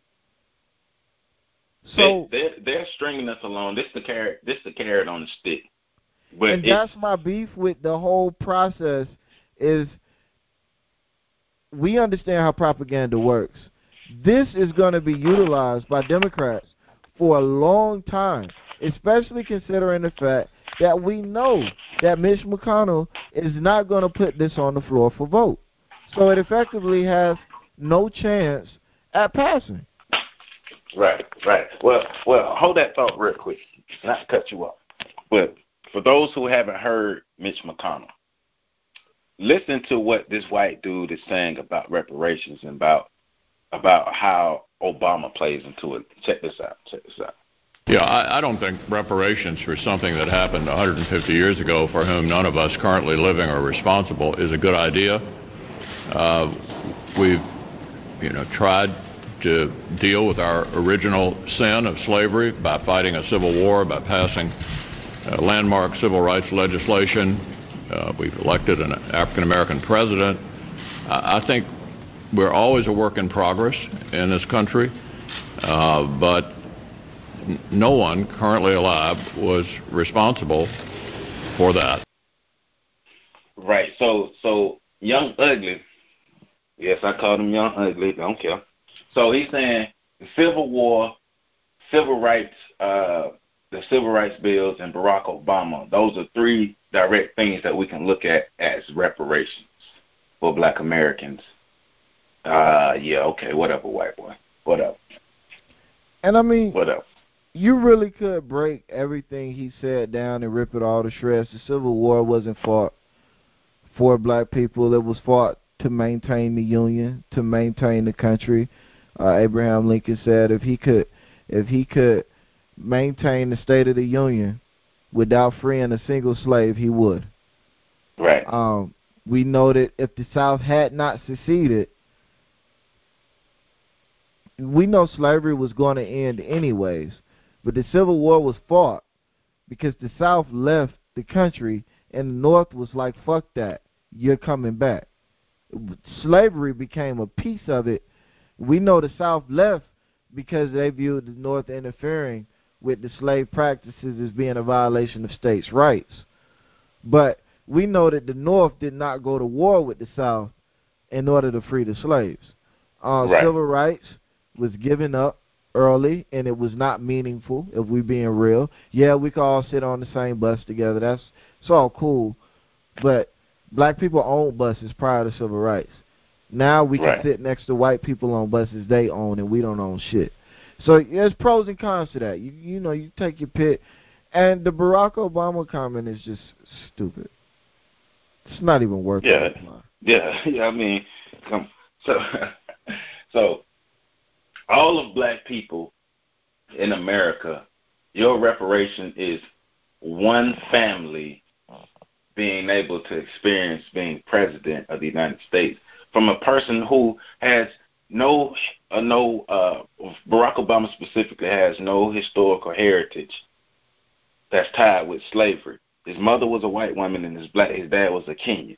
So they, they're, they're stringing us along. This the carrot. This the carrot on the stick. But and that's my beef with the whole process. Is we understand how propaganda works. This is going to be utilized by Democrats for a long time, especially considering the fact that we know that Mitch McConnell is not going to put this on the floor for vote. So it effectively has no chance at passing. Right, right. Well, well, hold that thought real quick. Not to cut you off. But for those who haven't heard Mitch McConnell, listen to what this white dude is saying about reparations and about about how Obama plays into it. Check this out. Check this out. Yeah, I, I don't think reparations for something that happened one hundred fifty years ago for whom none of us currently living are responsible is a good idea. Uh, we've, you know, tried to deal with our original sin of slavery by fighting a civil war, by passing uh, landmark civil rights legislation. Uh, we've elected an African-American president. I, I think we're always a work in progress in this country, uh, but n- no one currently alive was responsible for that. Right. So, so Young Ugly, yes, I called him Young Ugly, don't care. So he's saying the Civil War, civil rights, uh, the civil rights bills, and Barack Obama, those are three direct things that we can look at as reparations for black Americans. Uh, yeah, okay, whatever, white boy, whatever. And I mean, whatever. You really could break everything he said down and rip it all to shreds. The Civil War wasn't fought for black people. It was fought to maintain the Union, to maintain the country. Uh, Abraham Lincoln said if he could, if he could maintain the State of the Union without freeing a single slave, he would. Right. Um, we know that if the South had not seceded, we know slavery was going to end anyways. But the Civil War was fought because the South left the country and the North was like, fuck that, you're coming back. Slavery became a piece of it. We know the South left because they viewed the North interfering with the slave practices as being a violation of states' rights. But we know that the North did not go to war with the South in order to free the slaves. Uh, right. Civil rights was given up early, and it was not meaningful, if we're being real. Yeah, we could all sit on the same bus together. That's it's all cool. But black people owned buses prior to civil rights. Now we can right. sit next to white people on buses they own, and we don't own shit. So there's pros and cons to that. You you know, you take your pick. And the Barack Obama comment is just stupid. It's not even worth yeah. it. Yeah, yeah. I mean, come so so. All of black people in America, your reparation is one family being able to experience being president of the United States from a person who has no, uh, no. Uh, Barack Obama specifically has no historical heritage that's tied with slavery. His mother was a white woman, and his black his dad was a Kenyan.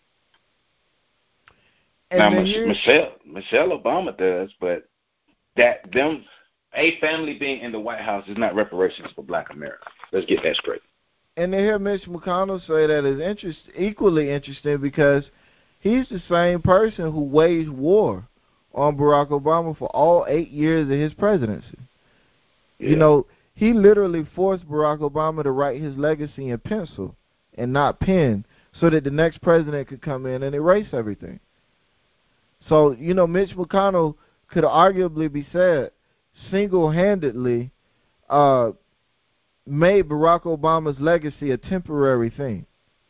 And now Mich- Michelle Michelle Obama does, but. That them a family being in the White House is not reparations for black America. Let's get that straight. And to hear Mitch McConnell say that is interest, equally interesting because he's the same person who waged war on Barack Obama for all eight years of his presidency. Yeah. You know, he literally forced Barack Obama to write his legacy in pencil and not pen so that the next president could come in and erase everything. So, you know, Mitch McConnell could arguably be said single-handedly uh, made Barack Obama's legacy a temporary thing.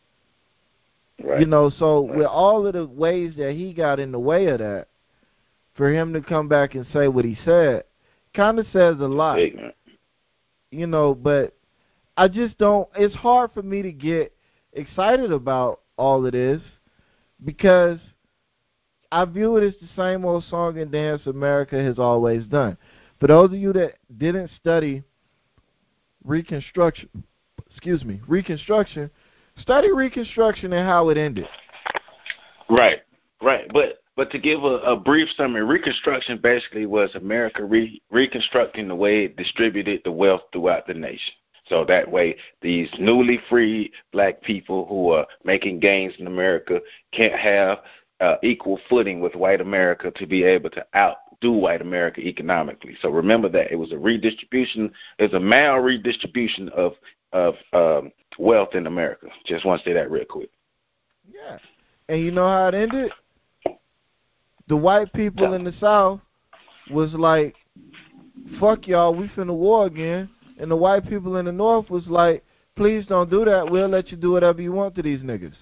Right. You know, so Right. with all of the ways that he got in the way of that, for him to come back and say what he said, kind of says a lot. Ignorant. You know, but I just don't, it's hard for me to get excited about all of this because I view it as the same old song and dance America has always done. For those of you that didn't study Reconstruction, excuse me, Reconstruction, study Reconstruction and how it ended. Right, right. But but to give a, a brief summary, Reconstruction basically was America re- reconstructing the way it distributed the wealth throughout the nation. So that way, these newly freed black people who are making gains in America can't have uh, equal footing with white America to be able to outdo white America economically. So remember that it was a redistribution, it was a mal redistribution of of um, wealth in America. Just want to say that real quick. Yeah. And you know how it ended? The white people in the South was like, fuck y'all, we finna war again. And the white people in the North was like, please don't do that. We'll let you do whatever you want to these niggas.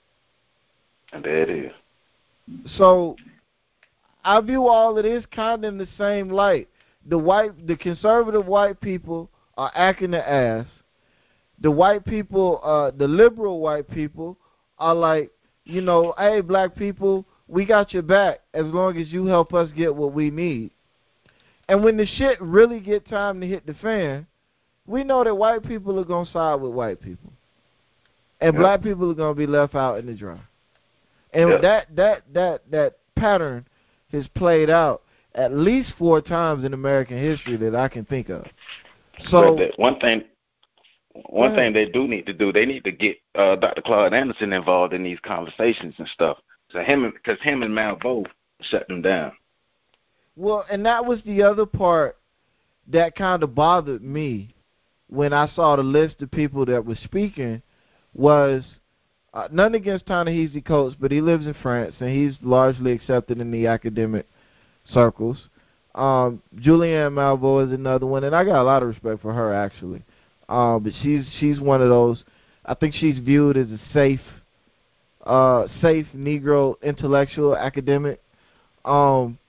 And there it is. So I view all of this kind of in the same light. The white, the conservative white people are acting the ass. The white people, uh, the liberal white people are like, you know, hey, black people, we got your back as long as you help us get what we need. And when the shit really get time to hit the fan, we know that white people are going to side with white people. And yep. black people are going to be left out in the dry. And yep. that, that, that, that pattern has played out at least four times in American history that I can think of. So but the, one thing One thing they do need to do, they need to get uh, Doctor Claude Anderson involved in these conversations and stuff. So him, because him and Malveaux shut them down. Well, and that was the other part that kind of bothered me when I saw the list of people that were speaking. Was uh, none against Ta-Nehisi Coates, but he lives in France and he's largely accepted in the academic circles. Um, Julianne Malveaux is another one, and I got a lot of respect for her actually. Um, but she's she's one of those. I think she's viewed as a safe, uh, safe Negro intellectual academic. Um,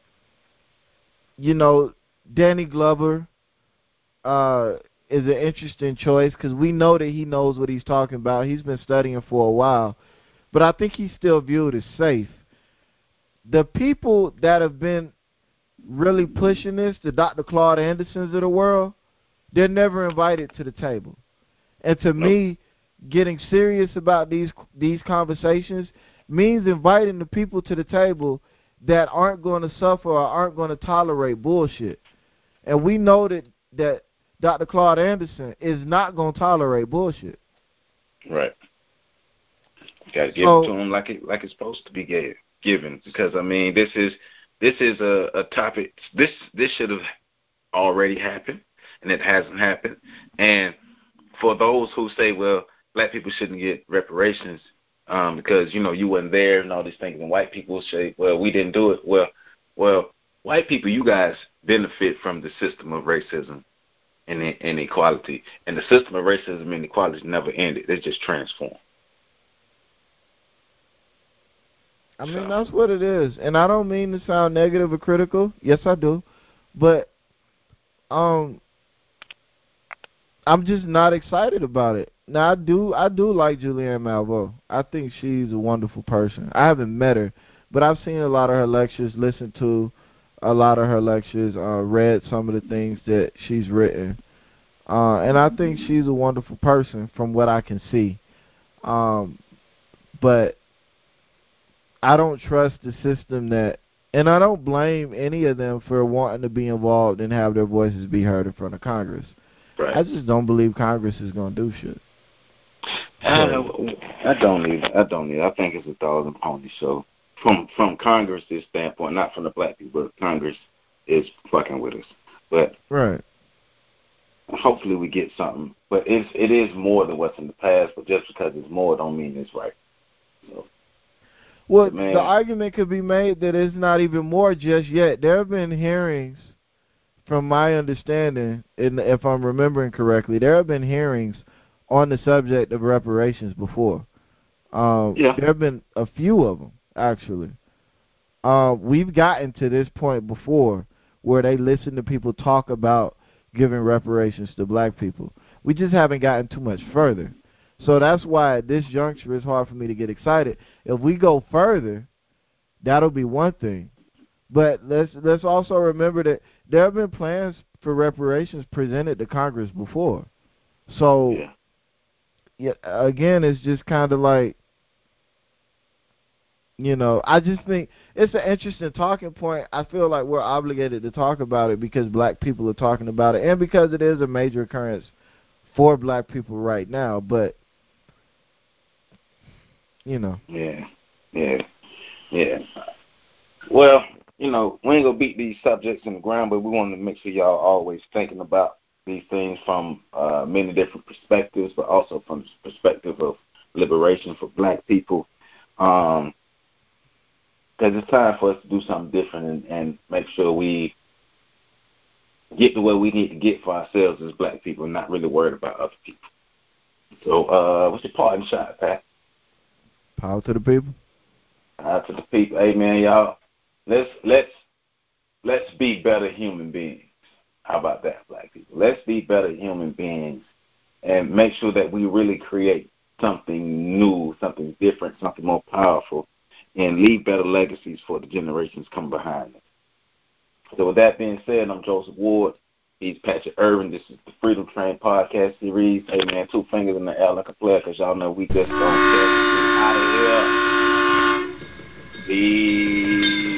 you know, Danny Glover uh, is an interesting choice because we know that he knows what he's talking about. He's been studying for a while, but I think he's still viewed as safe. The people that have been really pushing this, the Doctor Claude Andersons of the world, they're never invited to the table. And to me, getting serious about these these conversations means inviting the people to the table that aren't going to suffer or aren't going to tolerate bullshit. And we know that, that Doctor Claude Anderson is not going to tolerate bullshit. Right. You got to give so, it to him like it like it's supposed to be gave, given. Because I mean, this is this is a, a topic. This this should have already happened. And it hasn't happened. And for those who say, well, black people shouldn't get reparations um, because, you know, you weren't there and all these things, and white people say, well, we didn't do it. Well, well, white people, you guys benefit from the system of racism and inequality. And the system of racism and inequality never ended. It just transformed. I mean, so. That's what it is. And I don't mean to sound negative or critical. Yes, I do. But, um... I'm just not excited about it. Now I do I do like Julianne Malveaux. I think she's a wonderful person. I haven't met her, but I've seen a lot of her lectures, listened to a lot of her lectures, uh, read some of the things that she's written. Uh, and I think she's a wonderful person from what I can see. Um, but I don't trust the system that, and I don't blame any of them for wanting to be involved and have their voices be heard in front of Congress. Right. I just don't believe Congress is going to do shit. I, I don't either. I don't either. I think it's a thousand pony show. From from Congress's standpoint, not from the black people, but Congress is fucking with us. But right. Hopefully we get something. But it's it is more than what's in the past. But just because it's more, don't mean it's right. So, well, the argument could be made that it's not even more just yet. There have been hearings from my understanding, and if I'm remembering correctly, there have been hearings on the subject of reparations before. Um, yeah. There have been a few of them, actually. Uh, we've gotten to this point before where they listen to people talk about giving reparations to black people. We just haven't gotten too much further. So that's why at this juncture it's hard for me to get excited. If we go further, that'll be one thing. But let's let's also remember that there have been plans for reparations presented to Congress before. So, yeah. yeah, again, it's just kind of like, you know, I just think it's an interesting talking point. I feel like we're obligated to talk about it because black people are talking about it and because it is a major occurrence for black people right now. But, you know. Yeah, yeah, yeah. Well, you know, we ain't going to beat these subjects in the ground, but we want to make sure y'all always thinking about these things from uh, many different perspectives, but also from the perspective of liberation for black people. Um, because it's time for us to do something different and, and make sure we get to where we need to get for ourselves as black people and not really worried about other people. So uh, what's your parting shot, Pat? Power to the people. Power to the people. Hey, man, y'all, let's, let's, let's be better human beings. How about that, black people? Let's be better human beings and make sure that we really create something new, something different, something more powerful, and leave better legacies for the generations coming behind us. So with that being said, I'm Joseph Ward. He's Patrick Irvin. This is the Freedom Train podcast series. Hey, man, two fingers in the air like a player because y'all know we just don't care. Out of here. Peace.